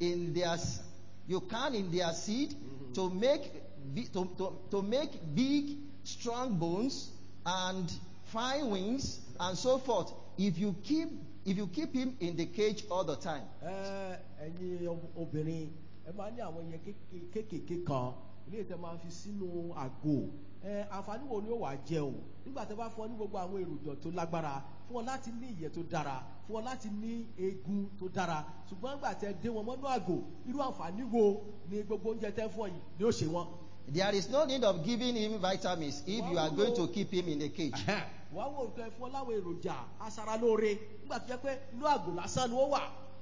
seed to make big strong bones and fine wings and so forth if you keep him in the cage all the time? Ẹ̀yin obìnrin ẹ máa ní àwọn yẹn kéékèèké kan ilé ìtẹ́ máa fi sínú àgò àǹfààní wo ni ó wà jẹ o nígbà tẹ́ bá fún ọ ní gbogbo àwọn èròjà tó lágbára fún ọ láti ní ìyẹ́ tó dára fún ọ láti ní eegun tó dára ṣùgbọ́n nígbà tẹ́ dé wọn mọ́nú àgò irú àǹfààní wo ni gbogbo oúnjẹ tẹ́ fún ọ yìí ni ó ṣe wọn. There is no need of giving him vitamins if you are going to keep him in the cage. Wàá wò ó fún ọ láwọn èròjà aṣaralóore nígbà tó jẹ́ pé inú àgò lásán ni ó wà.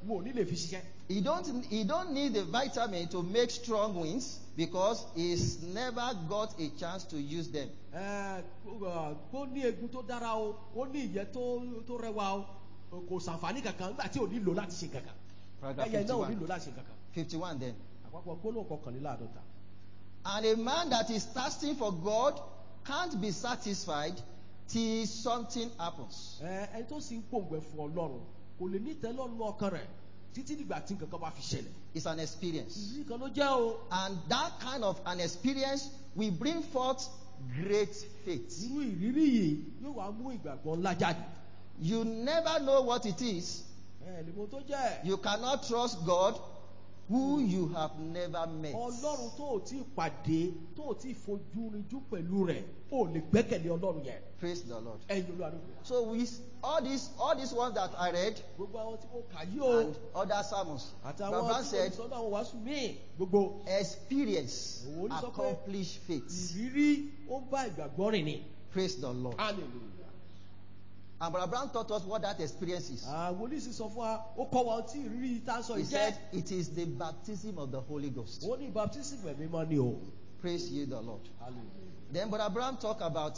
wọn ò ní lè fi ṣiṣẹ́. He don't need the vitamin to make strong winds because he's never got a chance to use them. Kó ní egun tó dára o, ó ní ìyẹ́ tó rẹwà o, kò sàǹfààní kankan nígbà tí ò nílò láti ṣe kankan. Paragraph Ẹyẹ náà ò 51. nílò láti ṣe kankan. 51 then. Àpapọ̀ gbólóhùn 51. And a man that is thirsting for God can't be satisfied till something happens. Ẹni tó sì ń pòǹgbẹ fún Ọlọ́run kò lè ní ìtẹ́lọ́rùn ọkàn rẹ̀ títí dìgbà tí nǹkan kan bá fi ṣẹlẹ̀. It's an experience. Ìrírí kan ló jẹ́ o. And that kind of an experience will bring forth great faith. Irú ìrírí yìí yóò wá mú ìgbàgbọ́ ńlá jáde. You never know what it is. Ẹni mo tó jẹ́. You cannot trust God who you have never met. Ọlọ́run tó ò tí ì pàdé, tó ò tí ì fojú rinjú pẹ̀lú rẹ̀, ó lè gbẹ́kẹ̀lé Ọlọ́run yẹn. Praise the Lord. Ẹyin Olúwa ló gbé. So with all these ones that I read Gbogbo àwọn tí mo kà yí o. and other sermons, Àtàwọn Baba tí mo said, sọ́dọ̀ àwọn wàásù míì gbogbo. experience Òun ní sọ pé accomplish faith. ìrírí ó ń bá ìgbàgbọ́ rìn ni. Praise the Lord. Hallelujah. And Brother Brown taught us what that experience is. Àwọn oníṣìí sọ fún wa, ó kọ́ wa tí ìrírí tá a sọ He yìí said jẹ́. it is the baptism of the Holy Ghost. Ó ní baptism ẹ̀mí máa ní o. Praise ye the Lord. Hallelujah. Then Brother Brown talked about,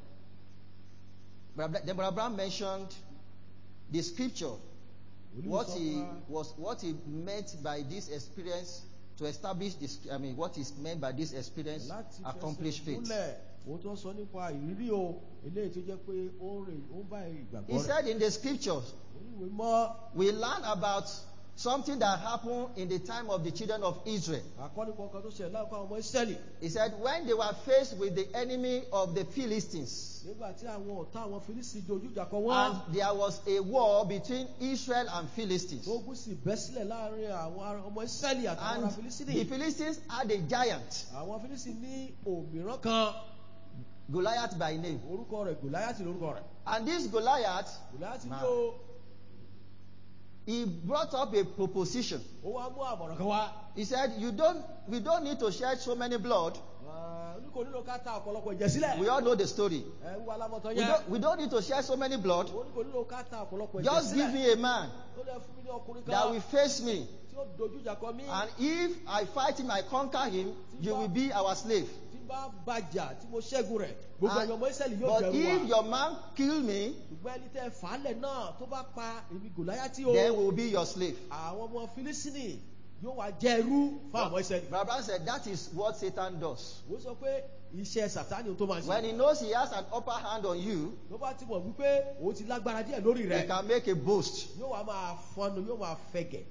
Brother Brown mentioned the scripture, what he meant by this experience to establish this. I mean, what is meant by this experience Láti accomplish fẹsẹ̀ faith. múlẹ̀, ó tó sọ nípa ìrírí o, eléyìí tó jẹ́ pé ó ń bá ìgbàgbọ́ He rẹ̀. said in the scriptures, Oníwèé mọ́ we learn about something that happened in the time of the children of Israel. àkọ́ni kankan tó ṣẹlẹ̀ láàpá ọmọ Ísírẹ́lì. He said when they were faced with the enemy of the Philistines, Nígbà tí àwọn ọ̀tá àwọn Fílísì dojú ìjà kọ wọ́n. and there was a war between Israel and Philistines. Ogun sì bẹ́ sílẹ̀ láàrin àwọn ọmọ Ísírẹ́lì àtàwọn ará And Fílísì. the Philistines had a giant, Àwọn Fílísì ní òmíràn kan, Goliath by name. orúkọ rẹ̀ Gòláyátì lórúkọ rẹ̀. And this Goliath, Gòláyátì Man. ní o, he brought up a proposition. ó wá mú àmọ̀ràn kan wá. He said, we don't need to shed so many blood. Oníkò nílò ká ta ọ̀pọ̀lọpọ̀ ẹ̀jẹ̀ sílẹ̀. We all know the story. Ẹ ń wá lámọ̀tán yẹn. We don't need to shed so many blood. Oníkò nílò ká ta ọ̀pọ̀lọpọ̀ ẹ̀jẹ̀ Just give sílẹ̀. me a man Ó lè fún mi ní ọkùnrin that kan will face me. tí ó dojú ìjà kọ mí. And if I fight him, I conquer him, you will be our slave. Tí bá bàjà tí mo ṣẹ́gun rẹ̀, gbogbo ẹ̀yọ́ ọmọ Ísírẹ́lì yóò But jẹ̀rù if wa. your man kill me, Ṣùgbọ́n ẹni tẹ́ fàálẹ̀ náà tó bá pa èmi Gòláyátì o. then we will be your slave. Àwọn ọmọ Fílísìnì yóò wá jẹ́ ẹrú fún àwọn Ísírẹ́lì. Brother said that is what Satan does. Ó sọ pé iṣẹ́ Sàtánì tó máa When ṣe. he knows he has an upper hand on you, Ló bá ti mọ̀ wípé òun ti lágbára díẹ̀ lórí he rẹ̀. can make a boast. Yóò wá máa fọnu, yóò máa fẹ̀gẹ̀.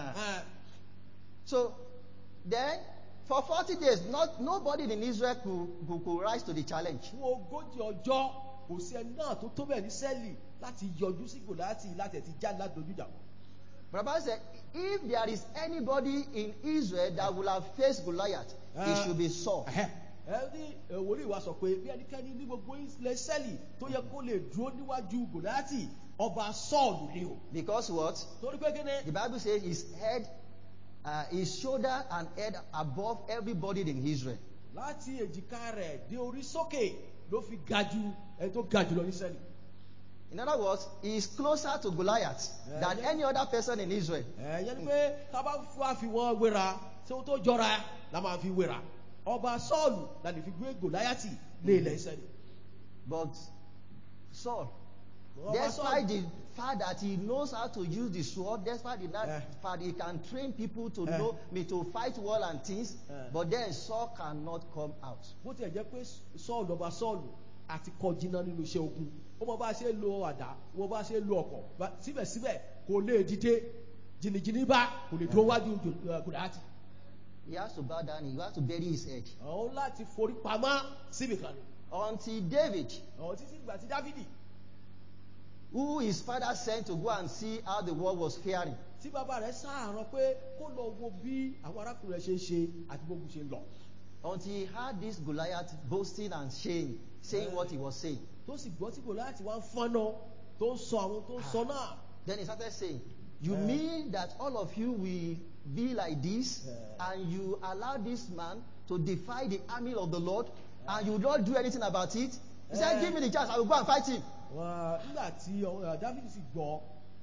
So then, for 40 days, nobody in Israel could rise to the challenge. Fún ogójì ọjọ́ kò sí ẹni náà tó tó bẹ́ẹ̀ ní Ísírẹ́lì láti yọjú sí Gòláyátì láti ẹ̀ ti já ládójú jà. Brother said, if there is anybody in Israel that will have faced Goliath, it should be Saul. Ẹ ní wòlíì wa sọ pé bí ẹnikẹ́ni ní gbogbo ilẹ̀ Ísírẹ́lì tó yẹ kó lè dúró níwájú Gòláyátì, ọba Sọ́ọ̀lù ni o. Because what? Torí pé kíni? The Bible says his shoulder and head above everybody in Israel. Láti èjìká rẹ̀ dé orí sókè ló fi ga jù ẹni tó ga jù lọ ní Ísírẹ́lì. In other words, he is closer to Goliath than any other person in Israel. Yẹn ni pé tá a bá wá fi wọ́n wéra tí ó tó jọra la máa fi wéra. Ọba Sọ́ọ̀lù la lè fi gbé Gòláyátì ní ilẹ̀ Ísírẹ́lì. But Saul, Ọba despite Sọ́ọ̀lù, the fact that he knows how to use the sword, despite the fact he can train people to know to fight war and things, but then Saul cannot come out. bó tiẹ̀ jẹ́ pé Sọ́ọ̀lù ọba Sọ́ọ̀lù àti kọjínà nínú iṣẹ́ ogun, ó mọ bá ṣe lo àdá, ó mọ bá ṣe lo ọ̀kọ̀, síbẹ̀síbẹ̀ kò lè dìde jìnnìjìnnì bá kò lè dúró wájú Gòláyátì. He has to bow down, he has to bury his head. Àwọn láti forí pamọ́ síbi kan ni. Until David, Àwọn títí ìgbà tí Dáfídì, who his father sent to go and see how the world was faring, tí bàbá rẹ̀ sáàrán pé kó lọ wo bí àwọn arákùnrin rẹ̀ ṣe ń ṣe àti gbogbo ṣe ń lọ. until he heard this Goliath boasting and saying what he was saying. Tó sì gbọ́ tí Gòláyátì wá ń fọ́nà tó ń sọ àwọn tó ń sọ náà. Then he started saying, you mean that all of you will be like this and you allow this man to defy the army of the Lord and you don't do anything about it? He said, give me the chance, I will go and fight him. Nígbà tí Dáfídì sì gbọ́,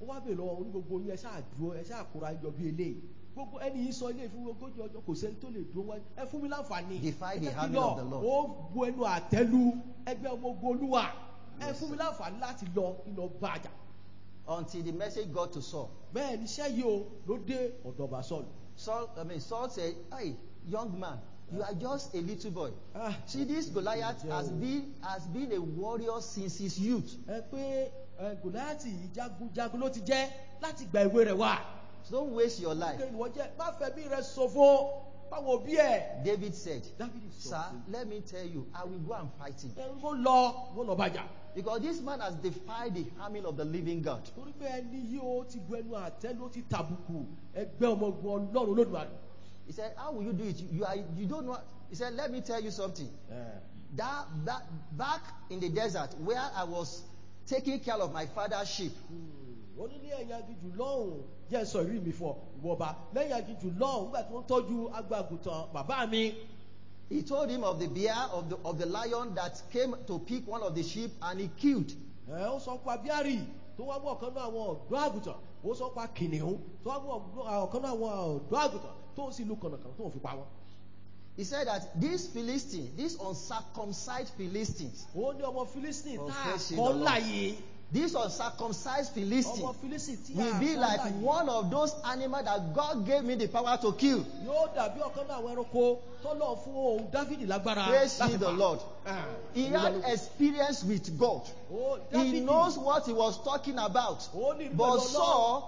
ó wá bèèrè lọ́wọ́ gbogbo yín ẹ ṣáà dúró ẹ ṣáà kóra jọ bí eléyìí gbogbo ẹni yìí sọ ilé ìfún ogójì ọjọ́ kò sẹ́ni tó lè dúró wájú ẹ fún mi láǹfààní Defy the ẹ jẹ́ kí army lọ of the Lord. ó bu ẹnu àtẹ́lu ẹgbẹ́ ọmọ ogun Olúwa ẹ fún mi láǹfààní láti lọ lọ bá àjà. Until the message got to Saul. bẹ́ẹ̀ ni iṣẹ́ yìí o ló dé ọ̀dọ̀ bá Sọ́ọ̀lù. Saul said, "Hey, young man, you are just a little boy. Ah, See, this Goliath has been a warrior since his youth. ẹ pé Gòláyátì jagunjagun ló ti jẹ́ láti gba ìwé rẹ̀ wá. So don't waste your life." kí ìwọ jẹ́ má fẹ̀mí rẹ̀ ṣòfò báwo bí ẹ̀. David said, Dáfídì sọ "Sir, let me tell you, I will go and fight him. ẹ ń lọ bàjà. Because this man has defied the army of the living God." torí pé ẹni yìí ó ti bu ẹnu àtẹ́ ló ti tàbùkù ẹgbẹ́ ọmọ ogun Ọlọ́run Olódùmarè. He said, "How will you do it? You don't know." He said, "Let me tell you something. That back in the desert where I was taking care of my father's sheep, wọ́n ní ẹ̀yìn aginjù lọ́hùn jẹ́ sọ ìrí mi fọ ìwọba lẹ́yìn aginjù lọ́hùn nígbà tí wọ́n tọ́jú agbágùntàn bàbá mi. he told him of the bear, of the lion that came to pick one of the sheep and he killed." ó sọ pa bíárì tó wá mú ọ̀kan náà àwọn ọ̀dọ́ àgùntàn ó sọ pa kìnìún tó wá mú ọ̀kan náà àwọn ọ̀dọ́ àgùntàn tó ń sì lu kànàkànà tó ń fi pa wọn. He said that these Philistines, these uncircumcised Philistines, ó ní ọmọ Philistine tá a praise the kọ́ Lord. láyé. these uncircumcised ọmọ Philistines Philistine tí a will be kọ́ like láyé. one of those animals that God gave me the power to kill. yóò dàbí ọ̀kan náà àwọn ẹranko tó lọ fún òun Dáfídì lágbára Praise ye láti the pa. Lord. Ah, He had experience with God. ó He Dáfídì knows what he was talking about. ó ní ìlú But Ọlọ́run. Saul,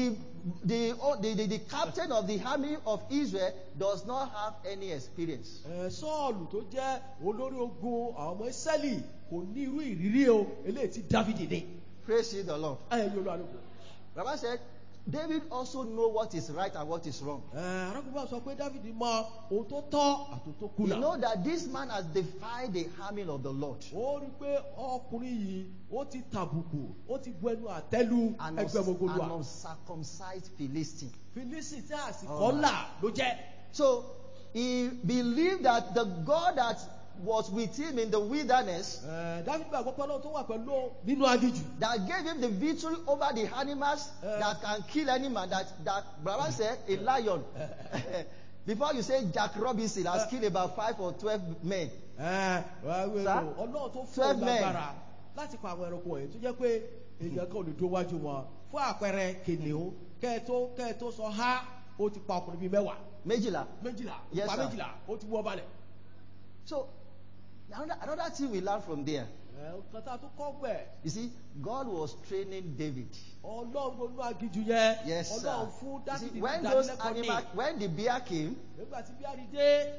the captain of the army of Israel, does not have any experience. Sọ́ọ̀lù tó jẹ́ olórí ogun àwọn ọmọ Ísírẹ́lì kò ní irú ìrírí o eléyìí tí Dáfídì ní. Praise ye the Lord. ẹ̀yìn olú àlùkò. Rabbi said, David also know what is right and what is wrong. arákùnrin sọ pé Dáfídì mọ ohun tó tọ́ àti ohun tó You kùnà. know that this man has defied the army of the Lord. ó rí pé ọkùnrin yìí ó ti tàbùkù ó ti bu ẹnu àtẹ́lu An ẹgbẹ́ ọmọ ogun Olúwa. uncircumcised Philistine. Fílísì tí àsìkò ńlá ló jẹ́. So he believed that the God that was with him in the wilderness, Dáfídì gbàgbọ́ pé Ọlọ́run tó wà pẹ̀lú nínú aginjù. that gave him the victory over the animals that can kill any man, that Brother said a lion. Before you say Jack Robinson has killed about 5 or 12 men. Ọlọ́run tó fún 12 òun men. lágbára láti pa àwọn ẹranko wọ̀nyí tó jẹ́ pé èèyàn kan ò lè dúró wájú wọn fún àpẹẹrẹ kìnìún kẹ́ẹ̀ tó sọ ha ó ti pa ọkùnrin bíi mẹ́wàá Méjìlá. méjìlá Yes, pa sir. méjìlá ó ti wọ́ balẹ̀. So another thing we learn from there. nǹkan tá a tún kọ́ gbẹ̀ You see, God was training David. Ọlọ́run gbogbo aginjù yẹn Yes, sir. Ọlọ́run fún You see, Dáfídì when ní those ìdánilẹ́kọ̀ọ́ ní animals, when the bear came, nígbà tí bíárì dé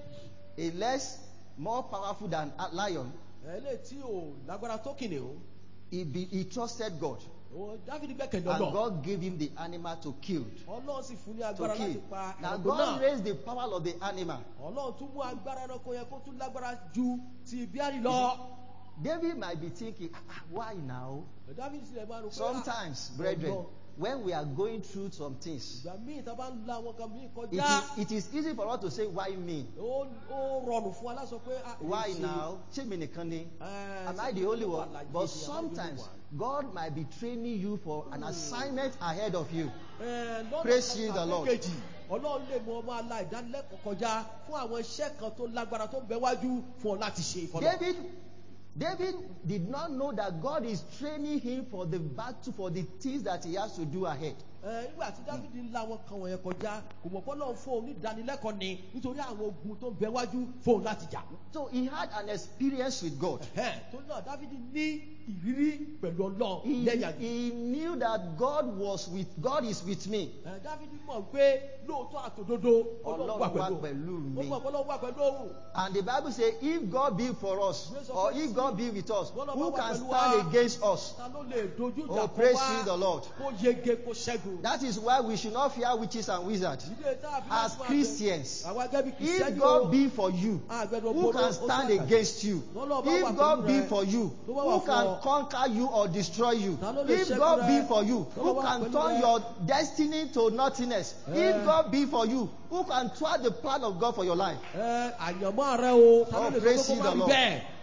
a more powerful than a lion, eléyìí tí ò lágbára tó kìnìún he trusted God. Dáfídì gbẹ́kẹ̀lé And Ọlọ́run God gave him the animal to kill. Ọlọ́run sì fún ní To agbára láti kill. pa Now ẹranko God náà. raised the power of the animal. Ọlọ́run tún mú agbára ẹranko yẹn kó tún lágbára ju ti bíárì lọ. David might be thinking, why now? Dáfídì sílẹ̀ máa ń rò pé Sometimes, brethren, when we are going through some things, ìgbà míì tá a bá ń la àwọn kan míì kọjá it is easy for us to say, why me? ó rọrùn fún wa láti sọ pé Why now? Ṣé mi nìkan ni? Am I the only one? But sometimes God might be training you for an assignment ahead of you. Praise ye the Lord. Ọlọ́run lè mú ọmọ ala ìdánilẹ́kọ̀ọ́ kọjá fún àwọn iṣẹ́ kan tó lágbára tó ń bẹ wájú fún ọ láti ṣe ìfọlọ́. David did not know that God is training him for the battle, for the things that he has to do ahead. Nígbà tí Dáfídì ń la àwọn kan wọ̀nyẹn kọjá kò mọ̀ pé Ọlọ́run fún òun ní ìdánilẹ́kọ̀ọ́ ni nítorí àwọn ogun tó ń bẹ wájú fún òun láti jà. So he had an experience with God. Torí náà Dáfídì ní ìrírí pẹ̀lú Ọlọ́run lẹ́yìn àjò. He knew that God is with me. Dáfídì mọ̀ pé lóòótọ́ àtòdodo Ọlọ́run wà Ọlọ́run wà pẹ̀lú pẹ̀lú mi. òun. Ó mọ̀ pé Ọlọ́run wà pẹ̀lú òun. And the Bible says, if God be for us, or if God be with us, who can stand against us? Ta ló lè dojú ìjà Oh, kọ praise wá? ye the Lord. Kó yege kó ṣẹ́gun. That is why we should not fear witches and wizards. Ìdílé tá a fi As láti máa Christians, bẹ- àwa gẹ́gẹ́ bí if Kìrìsìtẹ́nì God o, be for you, who can stand against you? If God be for you, who can conquer you or destroy you? If God be for you, who can turn your destiny to nothingness? If God be for you, who can thwart the plan of God for your life? àyànmọ́ rẹ o ta ló lè praise sọ pé ye kó má the rí Lord. bẹ́ẹ̀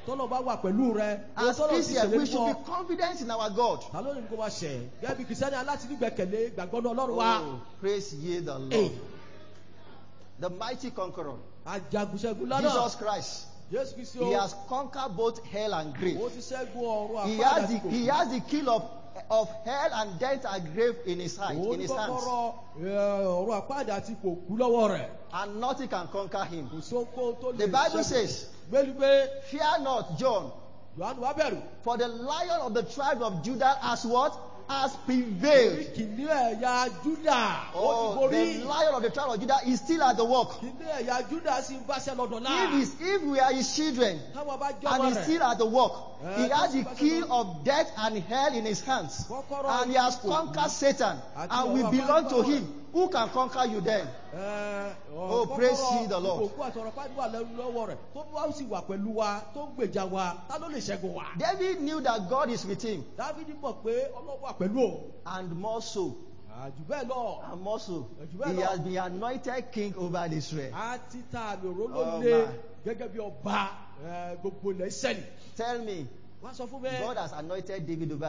tọ́lọ̀ bá wà pẹ̀lú rẹ. As tọ́lọ̀ ti Christians, we ṣèlérí should fún be ọ. confident in our God. Ta ló ní kó máa ṣẹ̀? Gẹ́gẹ́ bí Kìrìsìtẹ́nì aláti nígbẹ̀kẹ̀lé gbàgbọ́ náà Ọlọ́run wa. Oh, praise ye the Lord. Hey. The mighty conqueror, Ajagunṣẹ́gun lọ́nà. Jesus Christ. Jésù Kristi o. He has conquered both hell and grave. Ó ti ṣẹ́gun ọ̀run He àpáàdé has àti he kòkó. has the key of hell and death and grave in his hand, Ó in ní his hands. kọ́kọ́rọ́ ọ̀run àpáàdé àti kòkó lọ́wọ́ rẹ̀. And nothing can conquer him. Kò sóko tó lè The Bible ṣẹ́gun. says, Gbẹ́lu pé fear not, John, Yohanu wá bẹ̀rù. for the Lion of the tribe of Judah has what? Has Orí prevailed. kìíní ẹ̀yà Júdà. Ó ti Oh, the borí. Lion of the tribe of Judah is still at the work. Kìíní ẹ̀yà Júdà sì ń báṣẹ́ lọ́dọ̀ náà. If we are his children, Táwọn bá and jọ́mọ he's rẹ̀. still at the work, he has the Yes. key of death and hell in his hands. Kọ́kọ́rọ́ And he has kò- conquered Satan. Àti And we ọ̀rọ̀ belong to àpáàdé him. Who can conquer you then? Oh, praise ye the Lord. Kòkó àti ọ̀rọ̀ àpáàdé wà lọ́wọ́ rẹ̀. Tó wá sì wà pẹ̀lú wa, tó ń gbèjà wa, ta ló lè ṣẹ́gun wa? David knew that God is with him. Dávidi mọ̀ pé Ọlọ́run wà pẹ̀lú òun. And more so, Àjù bẹ́ẹ̀ lọ. and more so, Amen. he has been anointed king over Israel. A ti ta àmì òró Oh, ló lé my. gẹ́gẹ́ bí ọba gbogbo ilẹ̀ Ísírẹ́lì. Tell me, Wọ́n sọ fún mi. God has anointed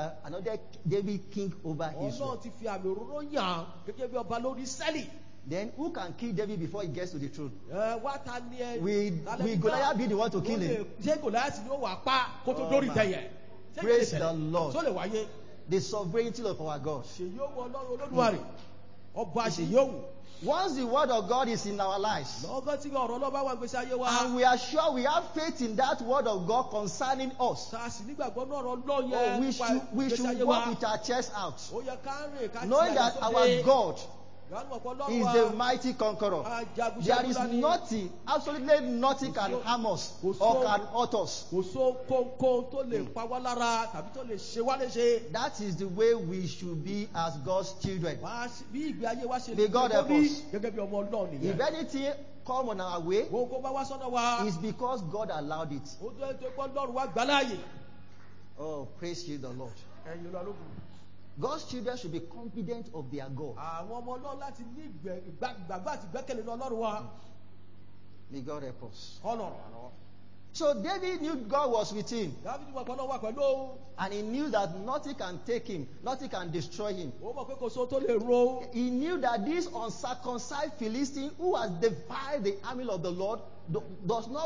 David king over Israel. Ọlọ́run ti fi àmì òróró yàn án gẹ́gẹ́ bí ọba lórí Ísírẹ́lì. Then who can kill David before he gets to the throne? Wá ta ni ẹ. Will Goliath be the one to kill him? Ṣé Gòláyàtì ni ó wà pa kó tó Oh, dórí my. tẹ̀yẹ̀? Ṣé Praise kìí ṣẹlẹ̀? the Lord. Tó lè wáyé. The sovereignty of our God. Ṣèyí ó wọ Ọlọ́run Olódùmarè. Ọba ṣèyí ó wù. Once the word of God is in our lives, Lọ́gán tí ọ̀rọ̀ ọlọ́ba wà gbèsè ayé wa. and we are sure we have faith in that word of God concerning us, Ta sì nígbàgbọ́ náà ọ̀rọ̀ Ọlọ́run yẹn we nípa should ìgbésí ayé walk wa. with our chest out, Ó yẹ ká rìn ká knowing that our God is the mighty conqueror. There is nothing, absolutely nothing can harm us or can hurt us. Kò só kónkón tó lè pa wá lára tàbí tó lè ṣe wá léṣe. That is the way we should be as God's children. Bí ìgbé ayé wa ṣe May God help rí us. gẹ́gẹ́ bí ọmọ Ọlọ́run If nìyẹn. anything come on our way, Wọ́n kó bá wá sọ́nà wa. it's because God allowed it. Ó jẹ́ tó pọ́ Ọlọ́run wá gbà láàyè. Oh, praise ye the Lord. Ẹ̀yin ló lókun. God's children should be confident of their God. Àwọn ọmọ Ọlọ́run láti ní ìgbàgbọ́ àti ìgbẹ́kẹ̀lé ní Ọlọ́run wa. May God help us. Ọlọ́run. So David knew God was with him, Dáfídì wà pẹ̀lú wà pẹ̀lú òun. and he knew that nothing can take him, nothing can destroy him. Ó mọ̀ pé kò sóhun tó lè ro. He knew that this uncircumcised Philistine who has defied the army of the Lord does not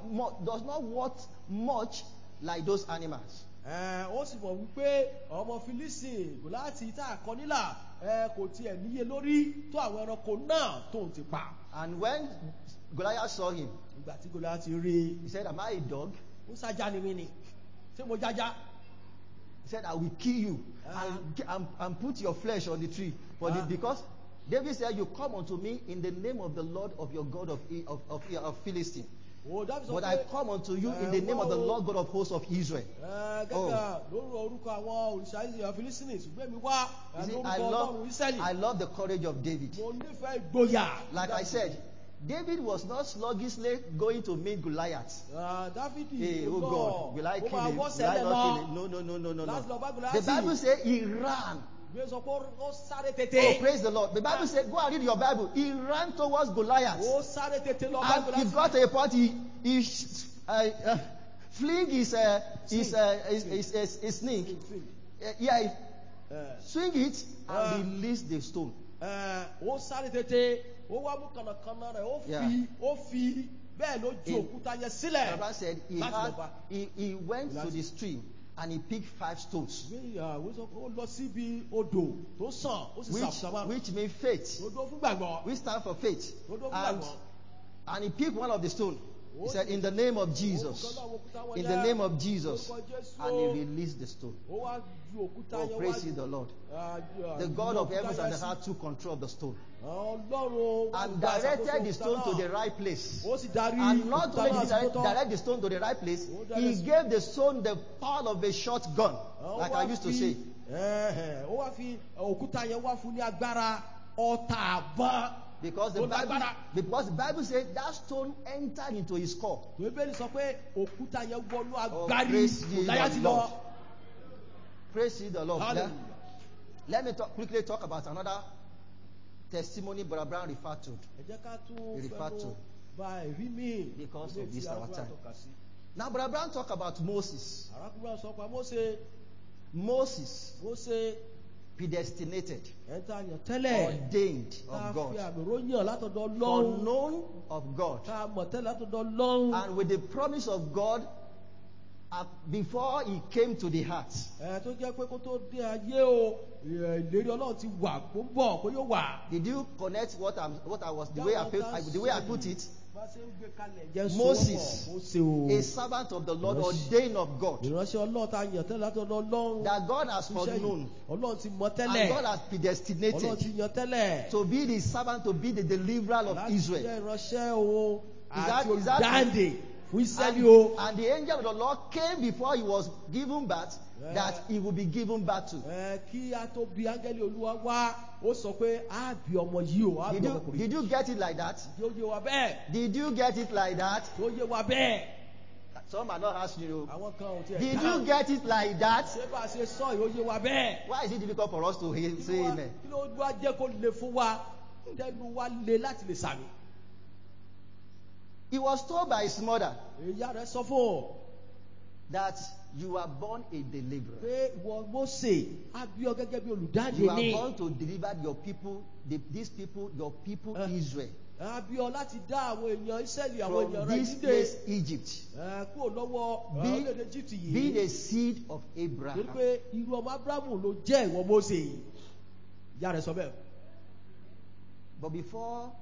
worth much like those animals. Ó sì mọ̀ wípé ọmọ Fílísì Gòláyátì tá a kọ nílà kò tiẹ̀ níye lórí tó àwọn ẹranko náà tóun ti pa. And when Goliath saw him, Ìgbà tí Gòláyátì rí he said, "Am I a dog?" ó sájà ni mí ni ṣé mo jájá. He said, "I will kill you and put your flesh on the tree." Because David said, "You come unto me in the name of the Lord of your God of Philistine. But I come unto you in the name of the Lord God of hosts of Israel." Gẹ́gẹ́ lórí orúkọ àwọn òrìṣà Fílísítínì ṣùgbọ́n mi wá You see, lórúkọ I Ọlọ́run Ísírẹ́lì. love the courage of David. Mo nífẹ̀ẹ́ ìgboyà. Like I said, David was not sluggishly going to meet Goliath. Dáfídì Hey, oh God, will I kill him? Will I sẹ́lẹ̀ not lọ. kill him? No. Láti lọ bá The Gòláyátì. Bible says he ran. Gbé sọ pé ó sáré Oh, tètè. praise the Lord. The Bible says, go and read your Bible. He ran towards Goliath. Ó sáré tètè lọ bá And he Gòláyátì. got to a point, he fling his sling. Swing it and release the stone. Ó sáré tètè, ó wá mú kànàkànà rẹ̀, ó fi bẹ́ẹ̀ ló ju òkúta yẹn sílẹ̀. Baba said he went to the stream and he picked 5 stones. Ìgbéyàwó sọ pé ó lọ síbi odò tó sàn, ó sì sàbàmà. Which means faith. Tó dó fún gbàgbọ́. We stand for faith. Tó dó fún gbàgbọ́. And he picked one of the stones. He said, "In the name of Jesus." In the name of Jesus. And he released the stone. Ó wá ju òkúta Oh, yẹn praise ye the Lord. The God of heavens and the earth took control of the stone. And directed the stone to the right place. Ó sì darí And not òkúta only náà did sí he tó tọ́. direct the stone to the right place, he gave the stone the power of a shotgun, like I used to say. Ó wá fi òkúta yẹn wá fún ní agbára ọta àbá. Because the Bible says that stone entered into his core. Bíbélì sọ pé òkúta yẹn wọnú Oh, agbárí praise ye Gòláyátì the lọ. Lord. Praise ye the Lord. Hallelujah. Let me quickly talk about another testimony Brother Brown referred to. Ẹ jẹ́ ká tún We refer fẹ́nu to ba ẹ̀rí mi. because of Ilé this tí a our gbọ́ time. àtọ́ka sí. Now, Brother Brown talk about Moses. Arákùnrin sọ pa Mósè. Moses, Mósè predestinated, ẹ̀ńtà yàn tẹ́lẹ̀. ordained Ká of fi God, àmì ròyìn látọ̀dọ̀ for Ọlọ́run. known of God, Ká mọ̀ tẹ́lẹ̀ látọ̀dọ̀ Ọlọ́run. and with the promise of God before he came to the heart. Tó jẹ́ pé kó tó dé ayé o, ìlérí Ọlọ́run ti wà kó ń bọ̀ kó yóò wà. Did you connect what I was the way I put it? Bá ṣe ń gbé kalẹ̀ jẹ́ Moses, sọ́wọ́ Mósè o. a servant of the Lord, ordained of God, Ìránṣẹ́ Ọlọ́run ta yàn tẹ́lẹ̀ látọ̀dọ̀ Ọlọ́run. that God has foreknown, Ọlọ́run ti mọ̀ and tẹ́lẹ̀. God has Ọlọ́run predestinated ti yàn tẹ́lẹ̀. to be the servant, to be the deliverer of Láti Israel. jẹ́ ìránṣẹ́ o that- àti is that- olùdáǹdè fún Ísírẹ́lì And, o. and the angel of the Lord came before he was given birth, that he would be given birth to. Kí a tó bí áńgẹ́lì Olúwa wá, ó sọ pé á bí ọmọ yìí o, á bí ọmọkùnrin. Did you get it like that? Yóò yé wa bẹ́ẹ̀. Did you get it like that? Yóò yé wa bẹ́ẹ̀. Some are not asking you. Àwọn kan ò tiẹ̀ Did dáhùn. you get it like that? Ṣé bá a ṣe sọ yóò yé wa bẹ́ẹ̀? Why is it difficult for us to say amen? Kí ló wá jẹ́ kó le fún wa? Tẹ́lu wa le láti lè sàmì. He was told by his mother Ìyá rẹ̀ sọ fún ọ that you are born a deliverer. pé ìwọ Mósè á bí ọ gẹ́gẹ́ bí You olùdáǹdè are ni. born to deliver your people, your people Israel, Á bí ọ láti dá àwọn èèyàn Ísírẹ́lì, àwọn èèyàn from rẹ̀ this dídè. place, Egypt, Kúrò lọ́wọ́ Being- orílẹ̀-èdè Egypt being yìí. a seed of Torí Abraham. pé irú ọmọ Ábúráhámù ló jẹ́ ìwọ Mósè. Ìyá rẹ̀ sọ bẹ́ẹ̀. But before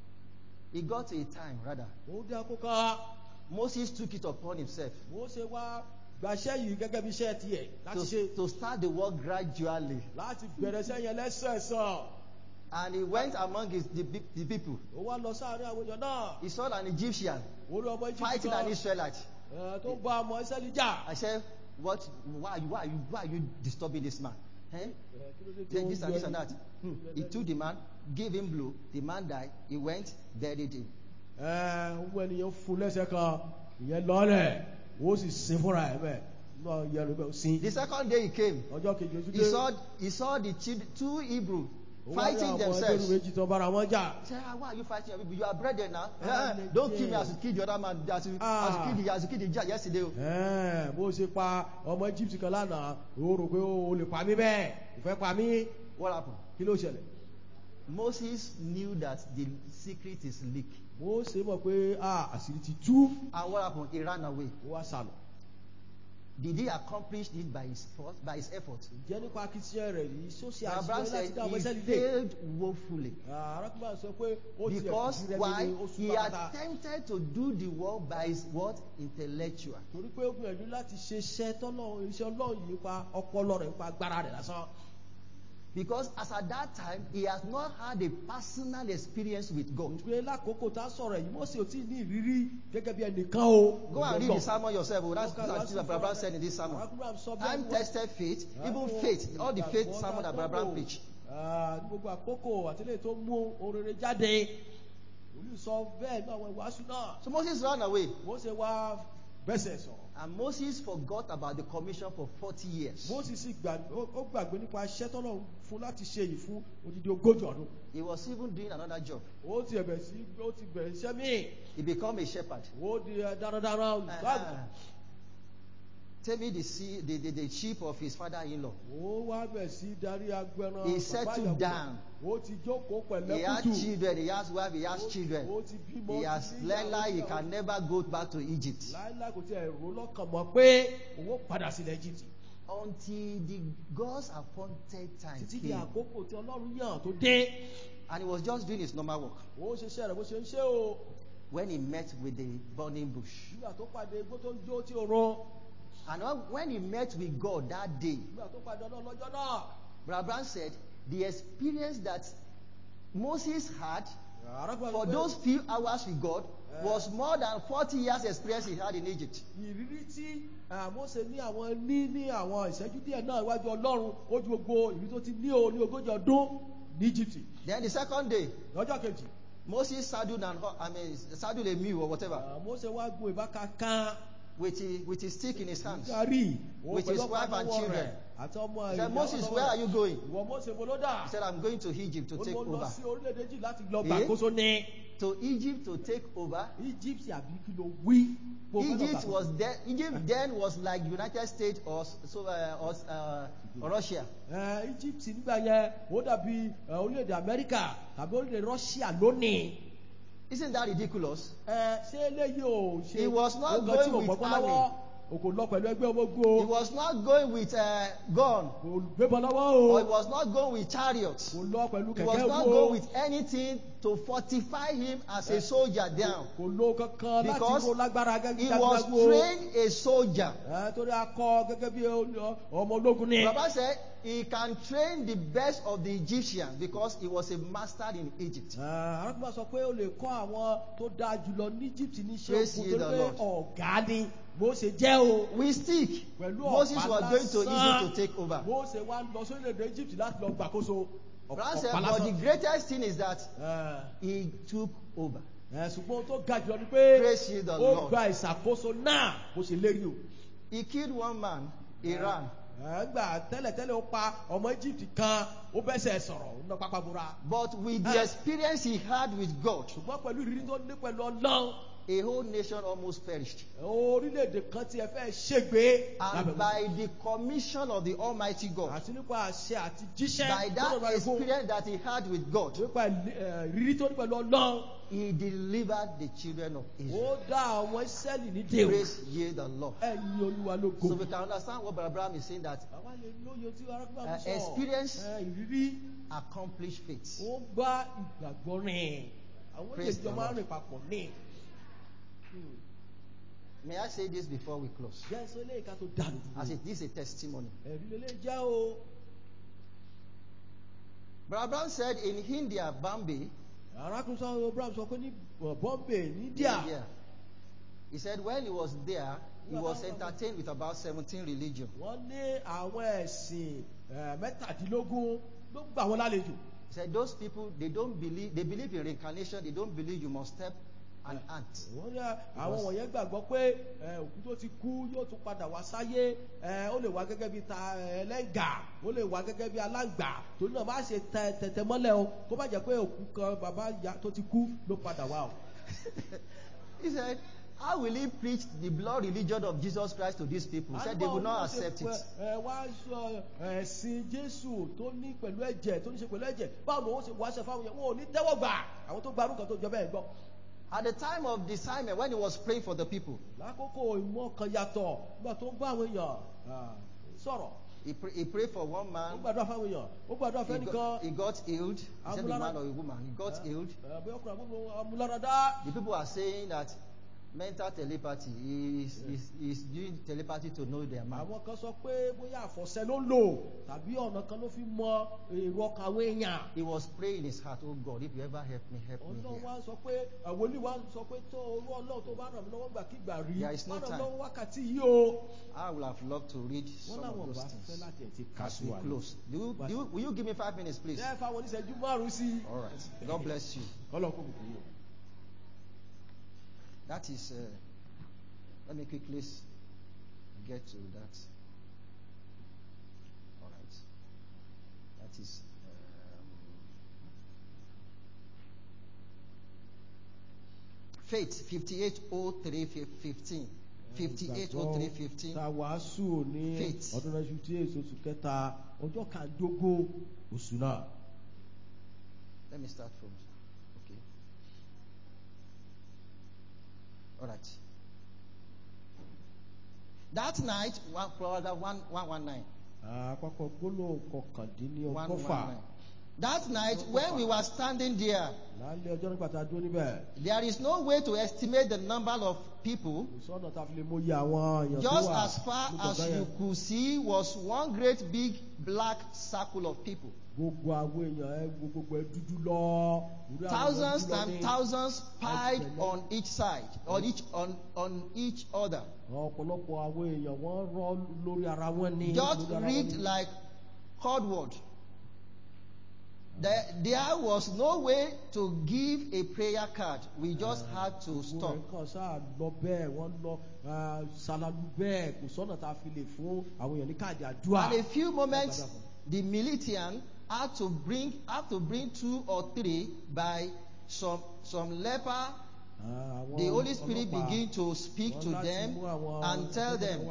he got to a time, rather, Ó dé àkókò Moses took it upon himself Mósè wá gbàṣẹ́ yìí gẹ́gẹ́ bí iṣẹ́ tiẹ̀ láti ṣe. to start the work gradually. Láti bẹ̀rẹ̀ sẹ́yìn ẹlẹ́sẹ̀sán. And he went among the people. Ó wá lọ sáàárín àwọn èèyàn náà. He saw an Egyptian Orí ọmọ Egypt fighting an Israelite. tó ń bá ọmọ Ísírẹ́lì jà. I said, why are you disturbing this man? Eh? Kí ló dé tí Say ó ń this and yọ this and ẹni? that. He took the man, gave him blow. The man died. He went, buried him. Owó ènìyàn fún lẹ́sẹ̀ kan, ìyẹn lọ́lẹ̀, ó sì sin fúnra ẹ̀ bẹ́ẹ̀. Náà yẹ ló bẹ́ẹ̀ sin. The second day he came. Ọjọ́ kejì ojú dé. He saw the two Hebrew Ó wá rí fighting àwọn ẹgbẹ́ themselves. méjì tó ń bára wọn jà. He said, why are you fighting your people? You are brethren now. Ah, Don't kill me yeah. as you killed the other man. As you killed the giant yesterday. Bó ṣe pa ọmọ Egypt kan lánàá, ó rò pé ó lè pa mí bẹ́ẹ̀, kò fẹ́ pa mí. What happened? Kí ló ṣẹlẹ̀? Moses knew that the secret is leaked. Mósè mọ̀ pé àṣírí ti tú. And what happened? He ran away. Ó wá sálọ. Did he accomplish it by his effort? Ǹjẹ́ nípa akitiyan rẹ̀ yìí sọ́sì Abraham àṣeyọrí láti said dá ọmọ he Ísírẹ́lì dé? failed woefully. Arákùnrin sọ pé ó ti Because ẹ̀kú why? rẹ̀ oṣù He bàtà. attempted to do the work by his what? Intellectual. Torí pé ó gbìyànjú láti ṣe iṣẹ́ iṣẹ́ Ọlọ́run yìí pa ọpọlọ rẹ̀ pa agbára rẹ̀ lásán. Because as at that time, he has not had a personal experience with God. Ìgbé lákòókò tá a sọ̀rọ̀ yìí, Mósè ò tí ì ní ìrírí gẹ́gẹ́ bí ẹnìkan o. Go and read the sermon yourself. Oh, that's what Abraham said in this sermon. Time tested faith, even faith, all the faith sermon that Abraham preached. Ní gbogbo àkókò àtẹlẹ́ tó mú orere jáde. Olú sọ bẹ́ẹ̀ ní àwọn ìwàásù náà. So Moses ran away. Mósè wá bẹ́sẹ̀ sọ. And Moses forgot about the commission for 40 years. Mósè sì gbàgbé nípa iṣẹ́ tọ́lọ̀ fún láti ṣe yìí fún odidi 40 ọdún. He was even doing another job. Ó ti bẹ̀rẹ̀ iṣẹ́ míì. He became a shepherd. Ó di darandaran olùgbàgbọ́. Tell me the sheep of his father-in-law. Ó wá bẹ̀ sí darí agbẹran. He settled down. Ó ti jókòó pẹ̀lẹ́ He has kùtù. children, he has wife, he has children. Ó ti bímọ, He ó has ti ní learned ìyàwó, he can never go back to Egypt. Láíláí kò tí ẹ̀ rò lọ́kàn mọ́ pé òun ó padà sílẹ̀ Egypt. Until the God's appointed time Títí di came. àkókò tí Ọlọ́run yàn tó dé. And he was just doing his normal work. Ó ṣe iṣẹ́ rẹ̀ bó ṣe ń ṣe o. When he met with the burning bush. Nígbà tó pàdé igbó tó ń jó tí ó rán. And when he met with God that day, Nígbà tó pàdé Ọlọ́run lọ́jọ́ náà. Brother Abraham said the experience that Moses had Arákùnrin for pé those few hours with God was more than 40 years experience he had in Egypt. ìrírí tí Mósè ní àwọn ìṣẹ́jú díẹ̀ náà iwájú Ọlọ́run ó ju gbogbo ìrírí tó ti ní ogójì ọdún ní Egypt. Then the second day, Lọ́jọ́ kejì. Moses saddled a mule or whatever Mósè wá gun ìbáka kan. with his stick in his hands. Gàrí. With his wife and children. Àti ọmọ He said, Moses, where are you going? Ìwọ Mósè mo ló dà. He said, I'm going to Egypt to take Ó lọ over. sí orílẹ̀-èdè Egypt láti lọ gbàkóso ní. To Egypt to take over. Egypt àbí kí ló wí? Egypt was then. Egypt then was like United States or Russia. Egypt nígbà yẹn ó dàbí orílẹ̀-èdè Amẹ́ríkà tàbí orílẹ̀-èdè Russia lónìí. Isn't that ridiculous? Ṣé eléyìí ò ṣe He was not nǹkan tí going ò with gbọ́gbọ́n army. lọ́wọ́? O kò lọ pẹ̀lú ẹgbẹ́ ọmọ ogun He o. was not going with gun, Kò gbébọn lọ́wọ́ or he o. was not going with chariots. Kò lọ pẹ̀lú He was kẹ̀kẹ́ not ogun o. going with anything to fortify him as a soldier down. Kò lo kankan láti Because ro lágbára gẹ́gẹ́ bí He was jagunjagun o. trained a soldier. Torí akọ gẹ́gẹ́ bí ọmọ ológun ni. Baba said he can train the best of the Egyptians because he was a master in Egypt. Arákùnrin sọ pé o lè kọ́ àwọn tó dáa jùlọ ní Egypt ní iṣẹ́ Praise ogun ye torí the pé Lord. ọ̀gá ni Mósè jẹ́ o. With stick, Pẹ̀lú Moses ọ̀pá was going to lásán. Egypt to take over. Mósè wá lọ sórílẹ̀-èdè Egypt láti lọ gbàkóso. Baba said, Ọ̀pá but the lásán. greatest thing is that he took over. Ṣùgbọ́n tó ga jùlọ ni pé Praise ye the ó Lord. gba ìṣàkóso náà bó ṣe lérí o. He killed one man, he ran. Gbà tẹ́lẹ̀tẹ́lẹ̀ ó pa ọmọ Egypt kan ó bẹ́sẹ̀ sọ̀rọ̀ ó ná pápá bora. But with the experience he had with God, Ṣùgbọ́n pẹ̀lú ìrírí tó ní pẹ̀lú Ọlọ́run, a whole nation almost perished. orílẹ̀-èdè kan tí ẹ fẹ́ ṣègbé. And by the commission of the Almighty God, Àti nípa àṣẹ àti jíṣẹ́. by that experience that he had with God, Nípa ìrírí tó ní pẹ̀lú Ọlọ́run, he delivered the children of ó Israel. dá àwọn Ísírẹ́lì ní dèwò. Praise ye the Lord. Ẹ̀yin Olúwa lógo. So we can understand what Brother Abraham is saying, that Àwa lè lóye tí arákùnrin sọ. experience Ìrírí accomplish faith. ó gbá ìgbàgbọ́ rìn. Àwọn Praise èèyàn the máa ń Lord. rìn papọ̀ ní. May I say this before we close? Jẹ́ sọ ilé ìka tó dànù dúró. As it is a testimony. Ẹ̀rí lélẹ̀ jẹ́ o. Brother Abraham said in India, Bombay, Arákùnrin sọ Abraham sọ pé ní Bombay ní India. India, he said when he was there, he was entertained with about 17 religions. Wọ́n ní àwọn ẹ̀sìn mẹ́tàdínlógún ló gbà wọ́n lálejò. He said those people, they believe in reincarnation, they don't believe you must step an ant. Wọ́n ní àwọn wọ̀nyẹn gbàgbọ́ pé òkú tó ti kú yóò tún padà wá sáyé. Ó lè wá gẹ́gẹ́ bí ta ẹlẹ́ngà, ó lè wá gẹ́gẹ́ bí aláǹgbà. Torí náà má ṣe tẹ̀tẹ̀ mọ́lẹ̀ o, kó má jẹ́ pé òkú kan bàbá tó ti kú ló padà wá o. He said, how will he preach the blood religion of Jesus Christ to these people? He said they will not accept it. Wá sọ ẹ̀sìn Jésù tó ní pẹ̀lú ẹ̀jẹ̀ tó ní ṣe pẹ̀lú ẹ̀jẹ̀ báwo ni wọ́n ṣe wáṣẹ fáwọn yẹn wọn ò ní tẹ́wọ́ gbà àwọn tó gbarú kan tó jọ bẹ́ẹ̀ gbọ́. At the time of the Simon, when he was praying for the people, Lákòókò ìmọ̀ kan yàtọ̀ nígbà tó ń bá àwọn èèyàn sọ̀rọ̀. he prayed for one Ó man. gbàdúrà fáwọn èèyàn ó gbàdúrà fẹ́ nìkan. He got healed. He said a man or a woman. He got healed. Bí ọkùnrin àgbọ̀n amúláradá. The people are saying that mental telepathy is doing telepathy to know their mind. Àwọn kan sọ pé bóyá àfọ̀ṣẹ ló ń lò tàbí ọ̀nà kan ló fi mọ èrò ọkàn àwọn èèyàn. He was praying in his heart, oh God, if you ever help me Ọlọ́run here. wá sọ pé wòlíì wá sọ pé tó orú Ọlọ́run tó bá ràn mí lọ́wọ́ gbàkígbà rí. There is no Má ràn time. lọ́wọ́ wákàtí yìí o. I would have loved to read Wọ́n some láwọn of bá those fẹ́ things. láti ẹ̀ ti As we kásù wa. close. Will you give me 5 minutes, please? Ṣé fáwọn oníṣẹ́jú márùn-ún sí? All right. God bless you. Ọlọ́run kò bùkún yìí. That is, let me quickly get to that. All right. That is, Faith 5803:15. 5803:15. Ta wàásù ní Faith. ọdún 1958 oṣù kẹta ọjọ́ kàndógún oṣù náà. Let me start from. Okay. All right. That night, paragraph 119. Àpapọ̀ gbólóhùn kọkàndínlọ́gọ́fà. 119. That night, when we were standing there, Lálẹ́ ọjọ́ nígbà tá a dúró níbẹ̀. there is no way to estimate the number of people. Ìsọ̀nà tá a fi lè mọyì àwọn èèyàn tó Just wà. as far ní as gbọ̀ngàn you yẹn. could see was one great big black circle of people. Gbogbo àwọn èèyàn gbogbo ẹ dúdú lọ. Orí àwọn Thousands dúdú lọ and ní. thousands piled on each side, on each other. Ọ̀pọ̀lọpọ̀ àwọn èèyàn wọ́n rọ́ lórí ara wọn ní. Just lórí ara wọn rigged ní. like cordwood. There was no way to give a prayer card. We just had to stop. Gbogbo ẹ̀kan sáà lọ bẹ́ẹ̀ wọ́n lọ ṣàlàlú bẹ́ẹ̀ kò sọ́nà tá a fi lè fún àwọn èèyàn ní káàdì àdúrà. And a few moments, the militian had to bring 2 or 3 by some leper The Holy Spirit begin to speak to them and tell them.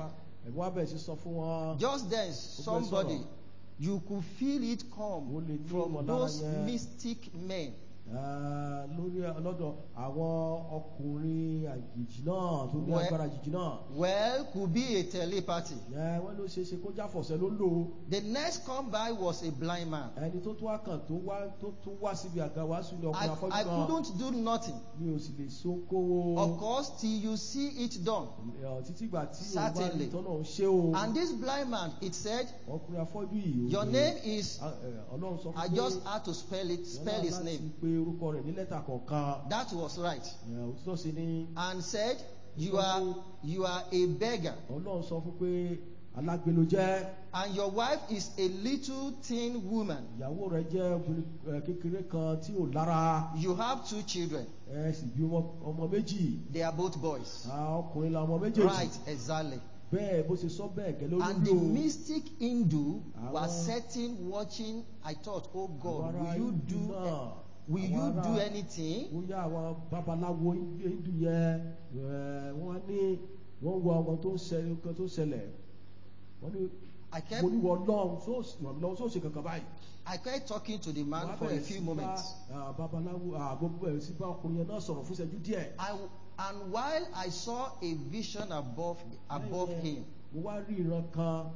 Just then, somebody, you could feel it come from those mystic men. Lórí ọlọ́dọ̀ àwọn ọkùnrin àjèjì náà tó ní agbára àjèjì náà. Well, could be a telepathy. Wọ́n ló ṣe é ṣe kó jáfọ̀sẹ̀ ló ń lò. The next come by was a blind man. Ẹni tó tún wá kàn tó wá síbi àga wàásù ní ọkùnrin afọ́jú kan. I couldn't do nothing. Mi ò sì lè sókòwò. Of course, till you see it done. Títí ìgbà tí o bá rí tọ́nà ń ṣe o. And this blind man, it said, ọkùnrin afọ́jú yìí. Your name is. Ọlọ́run sọ fún mi. I just had to spell his name. Orúkọ rẹ̀ ní lẹ́tà kọ̀ọ̀kan. That was right. Òtítọ́ sí ni. And said, you are a beggar. Ọlọ́run sọ fún pé alágbe ló jẹ́. And your wife is a little thin woman. Ìyàwó rẹ̀ jẹ́ obìnrin kékeré kan tí ò lára. You have 2 children. Sì bí ọmọ méjì. They are both boys. Ọkùnrin la ọmọ méjèèjì. Right, exactly. Bẹ́ẹ̀ bó ṣe sọ bẹ́ẹ̀ gẹ́lẹ́ ló lò. And the mystic Hindu was sitting watching. I thought, oh God, will you do anything? Bóyá àwọn babaláwo Hindu yẹn wọ́n ní wọ́n wọ ọmọ tó ń ṣẹlẹ̀. Wọ́n ní mo ní wọ́n lọ́hùn tó ṣe kankan báyìí. I kept talking to the man for a few moments. Babaláwo gbogbo ẹ̀ sí bá ọkùnrin yẹn náà sọ̀rọ̀ fún ìṣẹ́jú díẹ̀. And while I saw a vision above him, mo wá rí ìran kan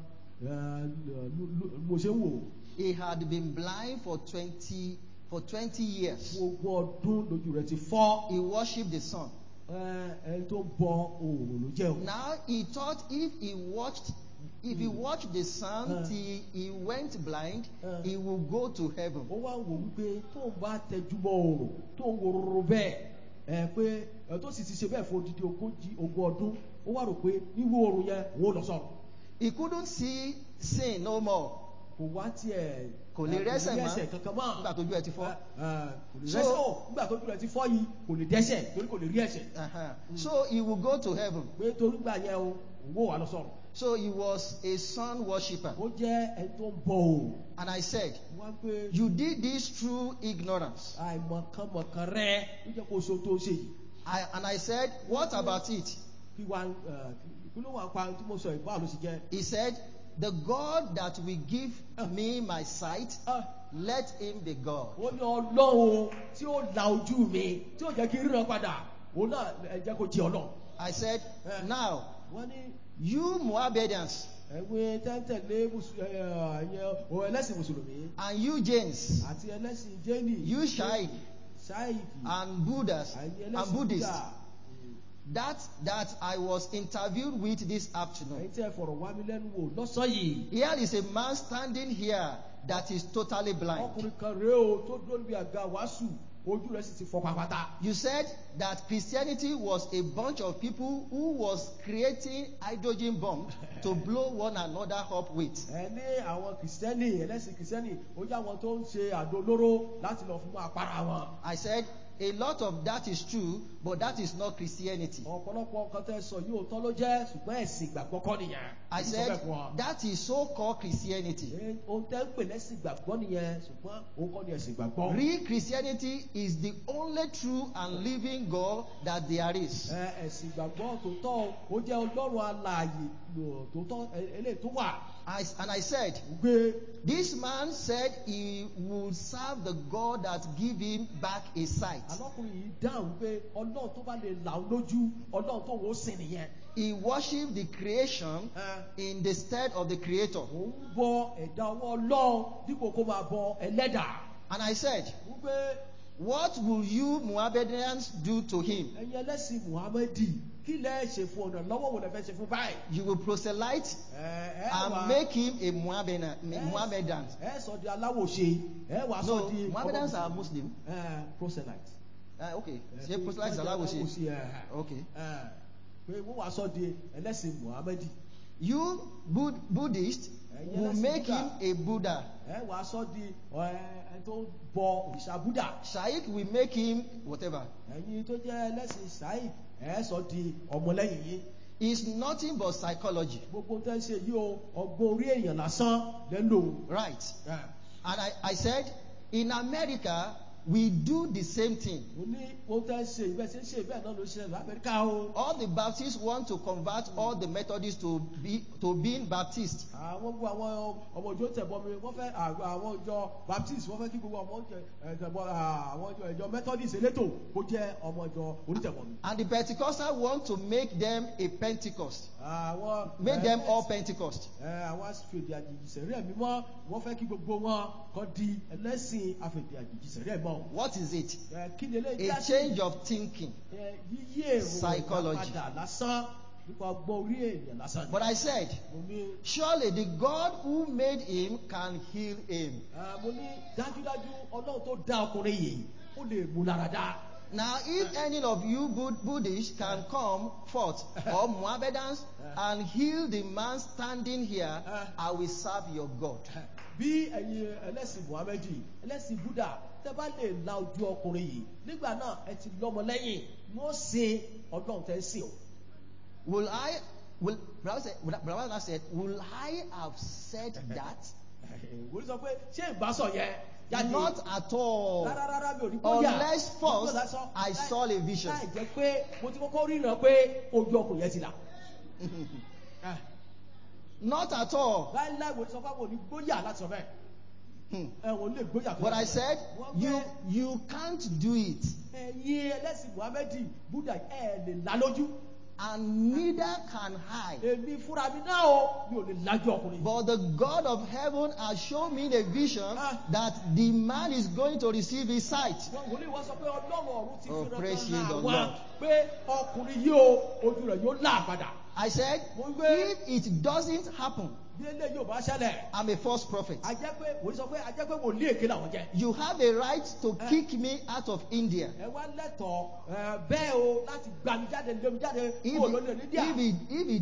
mo ṣe ń wò. He had been blind for 20 years. Gbogbo ọdún lójú rẹ̀ ti fọ́. He worshipped the sun. Ẹni tó bọ oòrùn ló jẹ́ o. Now he thought if he watched the sun till he went blind, he would go to heaven. Ó wá wò wípé tó ń bá tẹjú bọ oòrùn tó ń wo roro bẹ́ẹ̀ pé tó sì ti ṣe bẹ́ẹ̀ fún odidi ogún ọdún ó wá rò pé wíwò oòrùn yẹn wò lọ sọ̀rọ̀. He couldn't see sin no more. Kò wá tiẹ̀ kò lè rẹ́sẹ̀ mọ́ kankan mọ́ nígbà tójú ẹ ti fọ́. Kò lè rẹ́sẹ̀ nígbà tójú ẹ ti fọ́ yìí kò lè dẹ́sẹ̀ torí kò lè rí ẹ̀ṣẹ̀. So he will go to heaven. Pé torí gbà yẹn o wò wá lọ sọ̀rọ̀. So he was a sun worshipper. Ó jẹ́ ẹni tó ń bọ oòrùn. And I said, you did this through ignorance. Àìmọ̀kànmọ̀kàn rẹ̀ ló jẹ́ kó so tó ṣe yìí. And I said, what about it? Kí ló wà ń pa tí mo sọ ìbá ló sì jẹ́. He said, the God that will give me my sight, let him be God. Ó ní Ọlọ́run tí ó la ojú mi tí ó jẹ́ kí n ríran padà òun náà ẹ jẹ́ kó jẹ́ Ọlọ́run. I said, now, wọ́n ní you Mohammedans, ẹ̀wé tẹ́ntẹ̀lé ẹlẹ́sìn mùsùlùmí, and you Jains, àti ẹlẹ́sìn Jaini, you Shaikh, and Buddhas, and Buddhists, that I was interviewed with this afternoon. Here is a man standing here that is totally blind. You said that Christianity was a bunch of people who was creating hydrogen bombs to blow one another up with. I said, a lot of that is true, but that is not Christianity. I said, that is so-called Christianity. Real Christianity is the only true and living God that there is. And I said, this man said he would serve the God that give him back his sight. He worshipped the creation in the stead of the Creator. And I said, what will you Mohammedans do to him? You will proselyte and make him a Mohammedan. No, Mohammedans are Muslim. Proselyte. Okay. Proselyte is Alawoshi. Okay. You Buddhist will make him a Buddha. Shaikh will make him whatever. It's nothing but psychology. Right. And I said, in America, we do the same thing. mo ní ohun tẹ́ ń ṣe ìbẹ́ ṣe ń ṣe ìbẹ́ náà ló ṣe lamẹ́ríkà o. All the Baptists want to convert all the Methodists to being Baptist. àwọn gbogbo àwọn ọmọ ìjọ tẹ̀bọmi wọ́n fẹ́ àwọn ìjọ Baptist wọ́n fẹ́ kí gbogbo ọmọ àwọn ìjọ Methodist elétò kó jẹ́ ọmọ ìjọ onítẹ̀bọmi. And the Pentecostals want to make them a Pentecost. Make them all Pentecost. àwọn afẹ́dẹ́ àjèjì sẹ̀rí ẹ̀mí mọ́ wọ́n fẹ́ kí gbogbo wọn kọ́ di ẹlẹ́sìn afẹ́dẹ́ àjèjì sẹ̀rí ẹ̀mí mọ́. What is it? kí ni eléyìí A change of thinking. yíyí èrò Psychology. padà lásán nípa ọgbọ́n orí èèyàn lásán. But I said, mo ní surely the God who made him can heal him. mo ní dájúdájú ọlọ́run tó dá ọkùnrin yìí ó lè mú lára dá. Now, if any of you Buddhists can come forth, or Mohammedans, and heal the man standing here, I will serve your God. bí ẹ̀yin ẹlẹ́sìn Muhammadi ẹlẹ́sìn Buddha tẹ́ bá lè la ojú ọkùnrin yìí nígbà náà ẹ ti lọ́mọ lẹ́yìn wọ́n sin ọlọ́run tẹ́ ń sìn o. Brother said, will I have said that? wọ́n sọ pé ṣé ìbásọ̀ yẹn jáde. Not at all. rárá mi ò ní bóyá. Unless first I saw a vision. láì jẹ́ pé mo ti kọ́kọ́ ríran pé ojú ọkùnrin yẹn ti là. Not at all. láìláì wò sọ fún àwọn onígbóyà láti sọ bẹ́ẹ̀. ẹ̀wọ̀n lè gbóyà. But I said, you can't do it. ẹ̀yin ẹlẹ́sìn Muhammadi Buddha ẹ̀ lè là lójú. And neither can I. èmi fúnra mi náà o mi ò lè lájú ọkùnrin. But the God of heaven has shown me a vision that the man is going to receive his sight. wòlíì wọ́n sọ pé ọlọ́run ọ̀run ti fi praise ye ràn the án Lord. wá pé ọkùnrin yìí o ojú rẹ̀ yóò là padà. I said, if it doesn't happen, bí eléyìí ò bá ṣẹlẹ̀. I'm a false prophet. a jẹ́ pé wòlíì sọ pé a jẹ́ pé wòlíì èké làwọn jẹ́. You have a right to kick me out of India. ẹ wá lẹ́tọ̀ọ́ bẹ́ẹ̀ o láti gbà mí jáde lé mi jáde kúrò lórí India.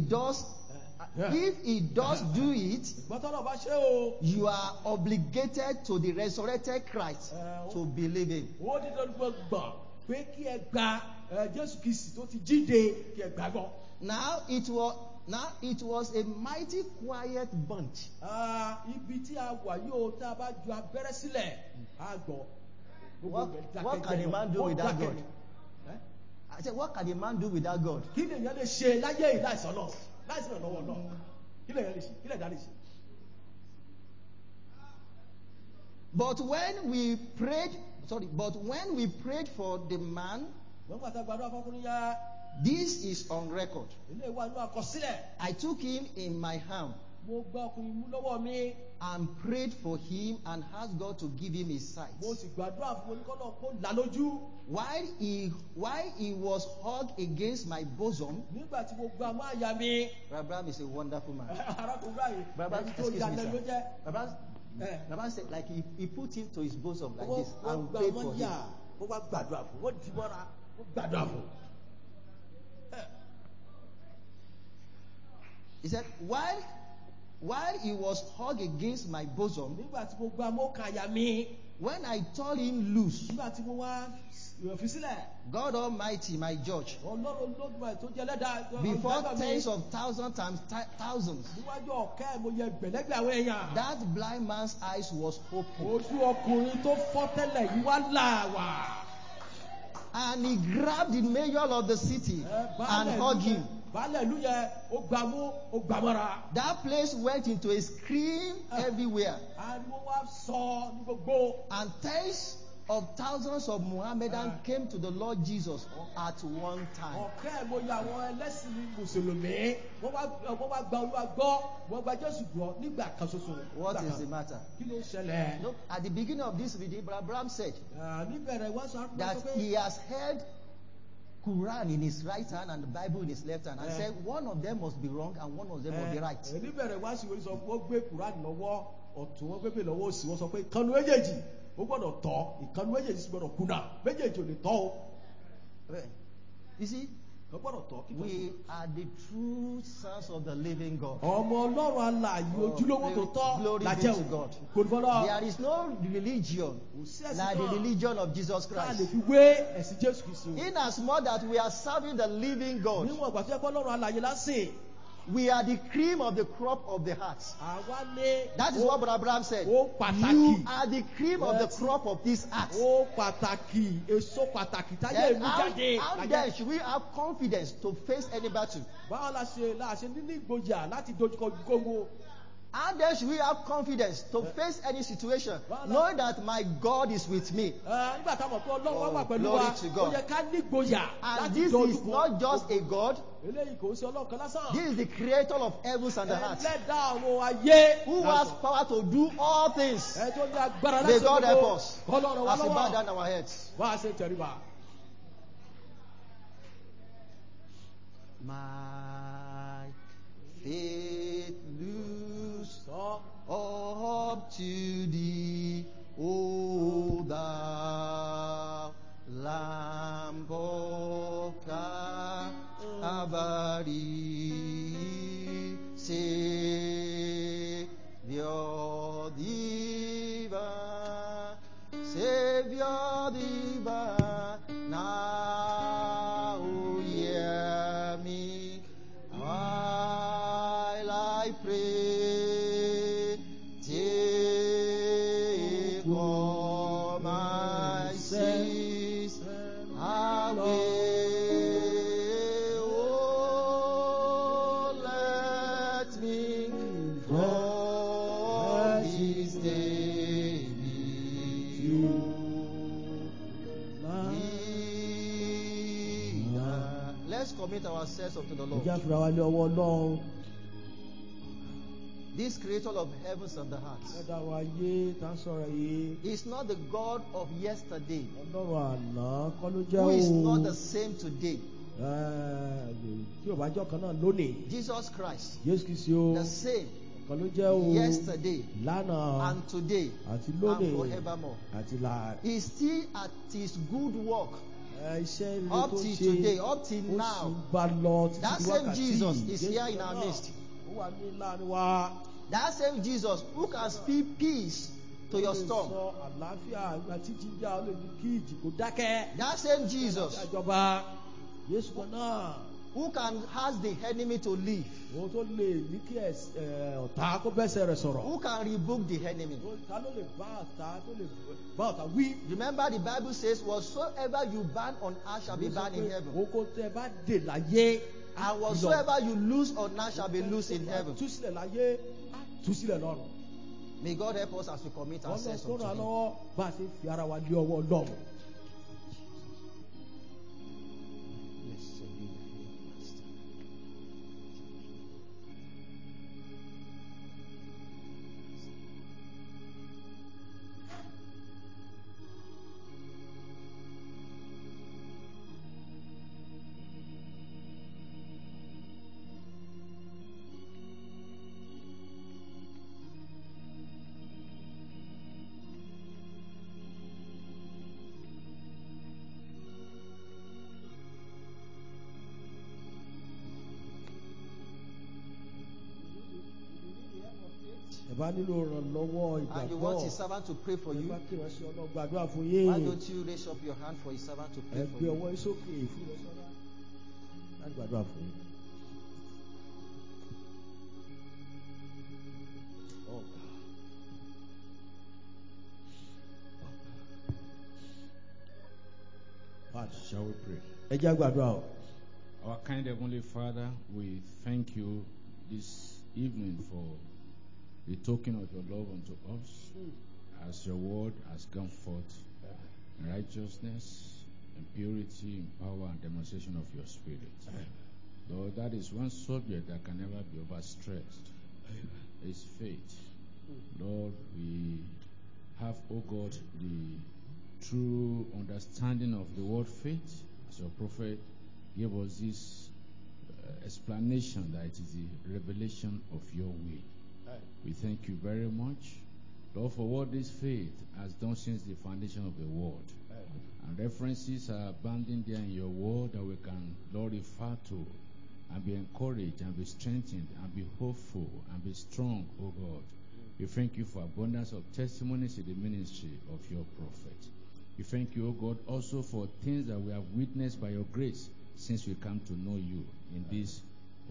If he does do it, gbọ́tọ́lọ̀ bá ṣe o. you are obligated to the resurrected Christ to believe him. ó ti dọ́dún pé gbọ̀n pé kí ẹ gba Jésù Kristi tó ti jíde kí ẹ gbàgbọ́. Now it was a mighty quiet bunch. ibi tí a wà yóò tá a bá ju abẹ́rẹ́ sílẹ̀ á gbọ́. What can a man do without God? I said, what can a man do without God? kí lè yẹn lè ṣe láyé yìí láìsàn náà láìsàn lọ́wọ́ náà kí lè yẹn lè ṣe kí lè dá lè ṣe. But when we prayed for the man, wọ́n gbàtà gbàdúrà fọkùnrin yá. this is on record. ilé ìwà inú àkọsílẹ̀. I took him in my hand mo gba ọkùnrin mú lọ́wọ́ mi. and prayed for him and asked God to give him his sight. mo sì gbàdúrà fún oníkọ́nà kó là lójú. While he was hugged against my bosom, nígbà tí mo gba mọ́ àyà mi. Abraham is a wonderful man. arákùnrin báyìí Abraham, ẹni tó excuse me, jalè ló sir. jẹ́. Abraham said, like he put him to his bosom like this wọ́n and gba prayed for mọ́ him. yà wọ́n wá gbàdúrà fún wọ́n dì mọ́ra wọ́n gbàdúrà fún. He said, while he was hugged against my bosom, nígbà tí mo gba mọ́ kàyà mi. when I tore him loose, nígbà tí mo wá fi sílẹ̀. God Almighty, my judge, Ọlọ́run Olódùmarè tó jẹ́ lẹ́dàá. before tens of thousands times thousands, níwájú ọ̀kẹ́ mo yẹ gbẹ̀lẹ́gbẹ̀ àwọn èèyàn. that blind man's eyes was open. ojú ọkùnrin tó fọ́ tẹ́lẹ̀ yìí wá là wá. And he grabbed the mayor of the city and hugged him. baálẹ̀ ìlú yẹn ó gbà mú ó gbà mọ́ra. That place went into a scream everywhere. ariwo wá sọ ní gbogbo. And tens of thousands of Mohammedans came to the Lord Jesus at one time. ọ̀kẹ́ mo yà àwọn ẹlẹ́sìn mùsùlùmí wọ́n wá gba Olúwa gbọ́ wọ́n gba Jésù gbọ́ nígbà kan ṣoṣo. What is the matter? kí ló ṣẹlẹ̀. Look, at the beginning of this reading, Abraham said níbẹ̀rẹ̀ wọ́n sọ that he has held Quran in his right hand and the Bible in his left hand, and said one of them must be wrong and one of them must be right. níbẹ̀rẹ̀ wá sí wọ́n sọ wọ́n gbé Quran lọ́wọ́ ọ̀tún wọ́n gbé lọ́wọ́ òsì wọ́n sọ pé ìkànnì méjèèjì ó gbọ́dọ̀ tọ́ ìkànnì méjèèjì sì gbọ́dọ̀ kùnà méjèèjì ò lè tọ́ o. You see, ó gbọ́dọ̀ tọ́. we are the true sons of the living God. ọmọ Ọlọ́run alààyè ojúlówó tó tọ́ Glory la be jẹ́ to o. God. kò ní fọlọ́. There is no religion like the religion of Jesus ká lè Christ. fi wé ẹ̀sìn Jésù Kristi o. In as much that we are serving the living God, níwọ̀n ìgbà tó yẹ kó Ọlọ́run alààyè lásìn. we are the cream of the crop of the heart. Àwa ní. That is what Brother Abraham said. Ó pàtàkì. You are the cream of the Yes. crop of this heart. Ó pàtàkì. Èso pàtàkì táyé Then ìlú how jáde. then should we have confidence to face any battle? Báwo la ṣe níní ìgboyà láti dojúkọ gbogbo. How then should we have confidence to face any situation, knowing that my God is with me? Nígbà táwọn ọ̀pọ̀ Ọlọ́run wà pẹ̀lú glory wa, to God. ó yẹ ká ní ìgboyà And láti this dojúkọ. is not just a God. Eléyìí kò sí Ọlọ́run kan lásán. This is the creator of heavens and the earth, Ẹlẹ́dàá àwọn ayé. who has power to do all things. Ẹ tó ní agbára May láti God gbogbo. help us Ọlọ́run wa as we bow lọ́wọ́. down our heads. Wá a ṣe tẹríba. My faith looks Sọ. up to thee, O thou Lamb of Calvary, Savior divine, Savior divine, now hear me while I pray. Take all my sins away. Oh, let me from this day be Let's commit ourselves unto the Lord. Ìjà fúra wa lé ọwọ́ Ọlọ́run. This creator of heavens and the heart Ẹlẹ́dàá àwọn ayé tá ń sọ̀rọ̀ yìí. is not the God of yesterday, Ọlọ́run àná kọ́ ló jẹ́ who is o. not the same today. Tí ò bá jọ́ kan náà lónìí. Jesus Christ, Jésù Kristi o. the same Kan ló jẹ́ o. yesterday Lánàá. and today Àti and lónìí. forevermore. Àti là. He is still at his good work Iṣẹ́ rere up tó till ṣe. today, up till Ó sì now. ń bá lọ títí That di same wákàtí. Jesus is Jésù here in kan our náà, midst. Ó wà ní láàrin wa. That same Jesus who can speak peace to your Ó lè storm. sọ àlàáfíà ìgbà tí jíjà ó lè ní kí ìjì kó dákẹ́. That same Jesus Ìjọba Jésù kan náà. who can ask the enemy to leave. Òun tó lè ní kí ọ̀tá kó bẹ́sẹ̀ rẹ̀ sọ̀rọ̀. Who can rebuke the enemy. Ta ló lè bá ọ̀tá tó lè bá ọ̀tá wí. Remember the Bible says, whatsoever you ban on earth shall be banned in heaven. Oko tẹ bá dè láyé. And whatsoever you loose on earth shall be loose in heaven. Tú sílẹ̀ láyé, tú sílẹ̀ lọ́run. May God help us as we commit ourselves Ọlọ́run unto tó ràn án Him. lọ́wọ́ bá a ṣe fi ara wa lé ọwọ́ Ọlọ́run. Blessed be thy name, Master. Ẹ bá nílò ìrànlọ́wọ́ And you ìgbàgbọ́. want His servant to pray for Ẹ you? bá kí ìránṣẹ́ Ọlọ́run gbàdúrà fún Why yín. don't you raise up your hand for His servant to Ẹ pray for gbé you? ọwọ́ yín sókè fún ìránṣẹ́ Ọlọ́run láti gbàdúrà fún yín. Shall we pray? Ẹ jẹ́ àgbàdúrà o. Our kind Heavenly Father, we thank you this evening for the token of your love unto us, as your word has gone forth in righteousness, in purity, in power, and demonstration of your Spirit. Lord, that is one subject that can never be overstressed. Is faith. Lord, we have, oh God, the true understanding of the word faith, as your prophet gave us this explanation that it is the revelation of your will. We thank you very much, Lord, for what this faith has done since the foundation of the world. And references are abounding there in your word that we can, Lord, refer to and be encouraged and be strengthened and be hopeful and be strong, oh God. We thank you for abundance of testimonies in the ministry of your prophet. We thank you, O God, also for things that we have witnessed by your grace since we come to know you in this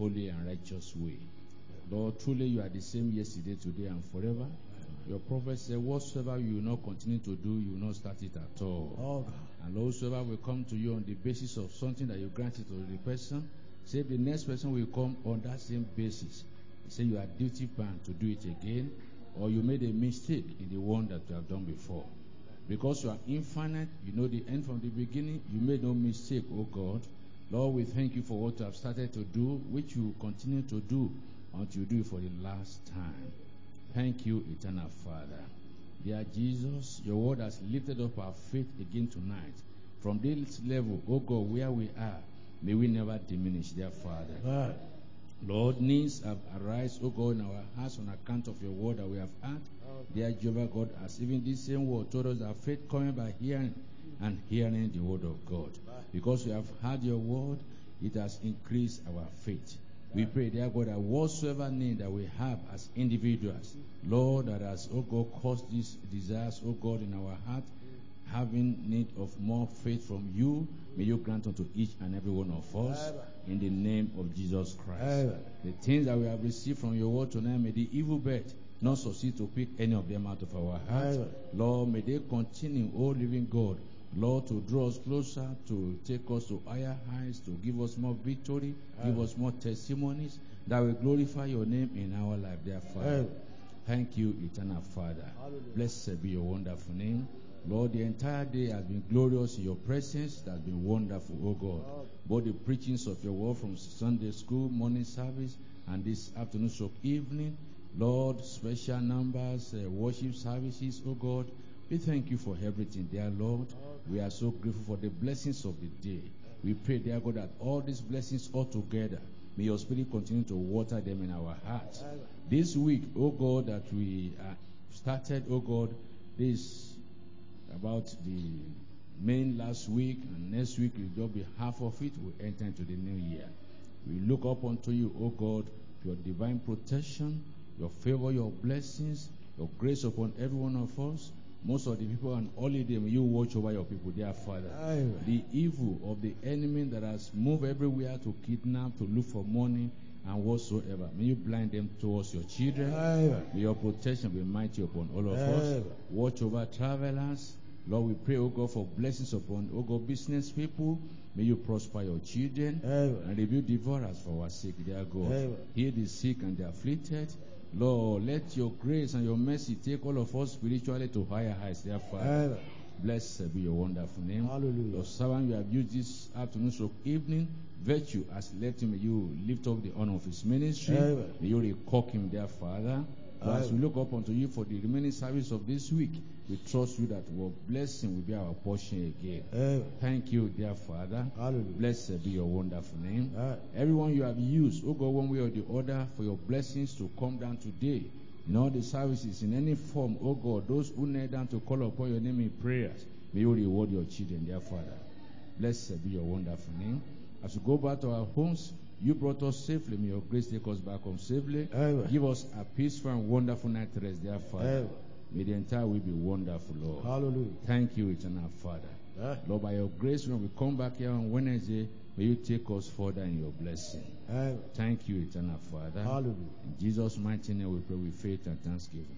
holy and righteous way. Lord, truly you are the same yesterday, today, and forever. Your prophet said, whatsoever you will not continue to do, you will not start it at all. Oh, God. And Lord, whosoever will come to you on the basis of something that you granted to the person, say the next person will come on that same basis. Say you are duty bound to do it again, or you made a mistake in the one that you have done before. Because you are infinite, you know the end from the beginning, you made no mistake, oh God. Lord, we thank you for what you have started to do, which you will continue to do until you do it for the last time. Thank you, eternal Father. Dear Jesus, your word has lifted up our faith again tonight. From this level, oh God, where we are, may we never diminish, dear Father. Amen. Lord, needs have arisen, oh God, in our hearts on account of your word that we have heard. Dear Jehovah God, as even this same word told us that faith coming by hearing, and hearing the word of God. Because we have heard your word, it has increased our faith. We pray, dear God, that whatsoever need that we have as individuals, Lord, that has, oh God, caused these desires, oh God, in our heart, having need of more faith from you, may you grant unto each and every one of us in the name of Jesus Christ. Amen. The things that we have received from your word tonight, may the evil bird not succeed to pick any of them out of our heart. Amen. Lord, may they continue, oh living God, Lord, to draw us closer, to take us to higher heights, to give us more victory, give us more testimonies, that will glorify your name in our life, dear Father. Amen. Thank you, eternal Father. Hallelujah. Blessed be your wonderful name. Lord, the entire day has been glorious in your presence. It has been wonderful, oh God. Both the preachings of your word from Sunday school, morning service, and this afternoon stroke evening. Lord, special numbers, worship services, oh God. We thank you for everything, dear Lord. We are so grateful for the blessings of the day. We pray, dear God, that all these blessings all together, may your spirit continue to water them in our hearts. This week, oh God, that we started, oh God, this about the main last week, and next week will just be half of it. We'll enter into the new year. We look up unto you, oh God, for your divine protection, your favor, your blessings, your grace upon every one of us. Most of the people on holiday, may you watch over your people, dear Father. Amen. The evil of the enemy that has moved everywhere to kidnap, to look for money, and whatsoever, may you blind them towards your children. Amen. May your protection be mighty upon all of us. Amen. Watch over travelers. Lord, we pray, oh God, for blessings upon, oh God, business people. May you prosper your children. Amen. And rebuke devourers for our sake, dear God. Amen. Heal the sick and the afflicted. Lord, let your grace and your mercy take all of us spiritually to higher heights, dear Father. Amen. Blessed be your wonderful name. Hallelujah. Your servant you have used this afternoon stroke evening, virtue has left him. May you lift up the honor of his ministry. Amen. May you recock him, dear Father. But as we Amen. look up unto you for the remaining service of this week, we trust you that your blessing will be our portion again. Amen. Thank you, dear Father. Hallelujah. Blessed be your wonderful name. Amen. Everyone you have used, oh God, one way or the other, for your blessings to come down today in all the services, in any form, oh God, those who kneel down to call upon your name in prayers, may you reward your children, dear Father. Blessed be your wonderful name. As we go back to our homes, you brought us safely. May your grace take us back home safely. Amen. Give us a peaceful and wonderful night rest, dear Father. Amen. May the entire week be wonderful, Lord. Hallelujah. Thank you, eternal Father. Amen. Lord, by your grace, when we come back here on Wednesday, may you take us further in your blessing. Amen. Thank you, eternal Father. Hallelujah. In Jesus' mighty name we pray with faith and thanksgiving.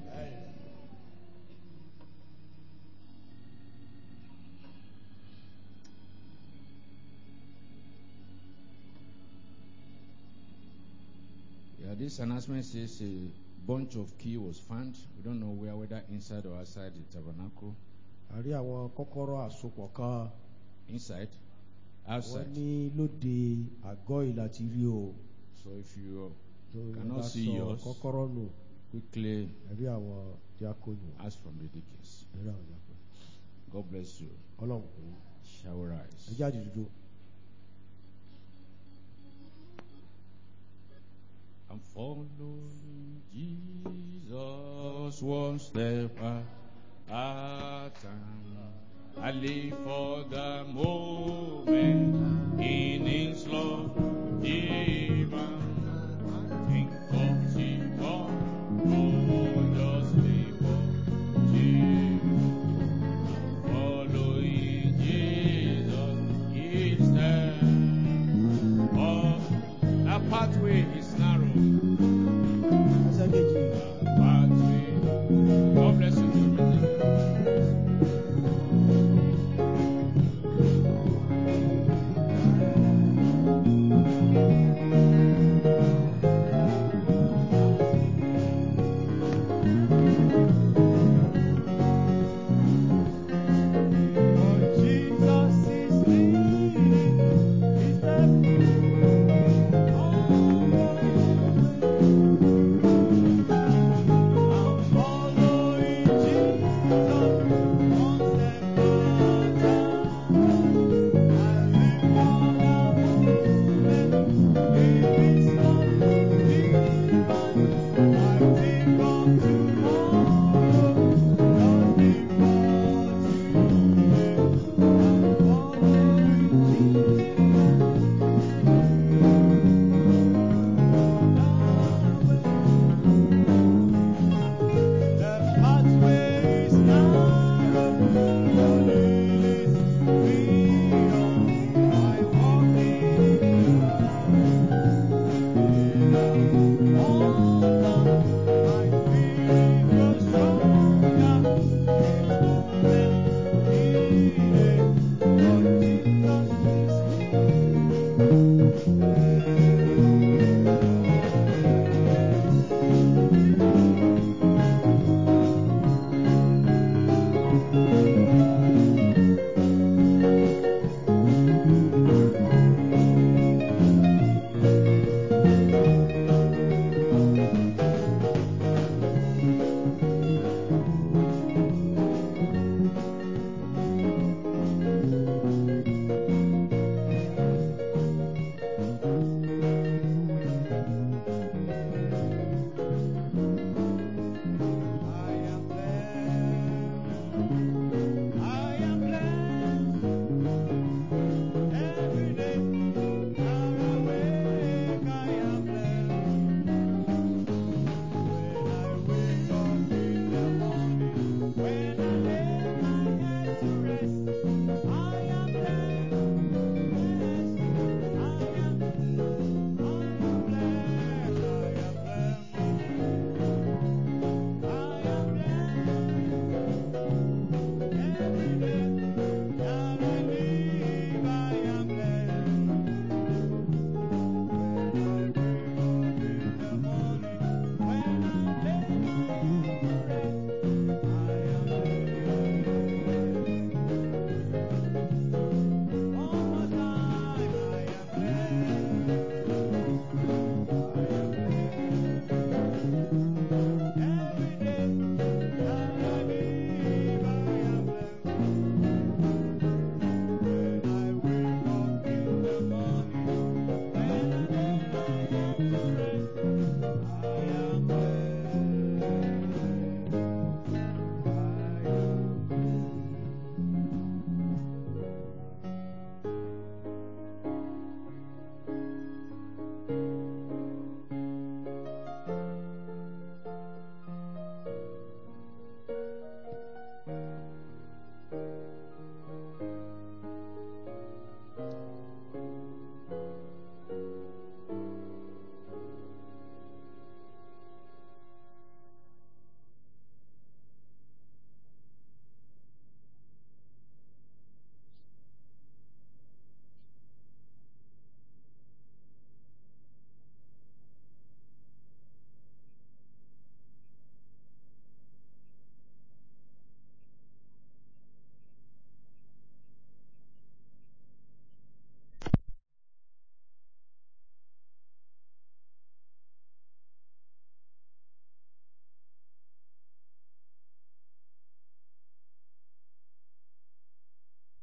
Yeah, this announcement says a bunch of key was found. We don't know whether inside or outside the tabernacle. A rí àwọn kọ́kọ́rọ́ àsopọ̀ kan. Inside, Wọ́n outside. ní lóde àgọ́ yìí láti rí o. So if you So cannot bá see sọ yours, kọ́kọ́rọ́ nù. quickly A rí àwọn diakoni. ask from the deacons. A rí àwọn diakoni. God bless you. Ọlọ́run kò ní. Shall we rise? Ẹ jáde dúdú. I'm following Jesus one step at a time. I live for the moment in His love divine. Think of Jesus, oh, just live for Jesus. I'm following Jesus each step of the path. pathway is narrow. ẹsẹ̀ kejì. Pathway. God bless you.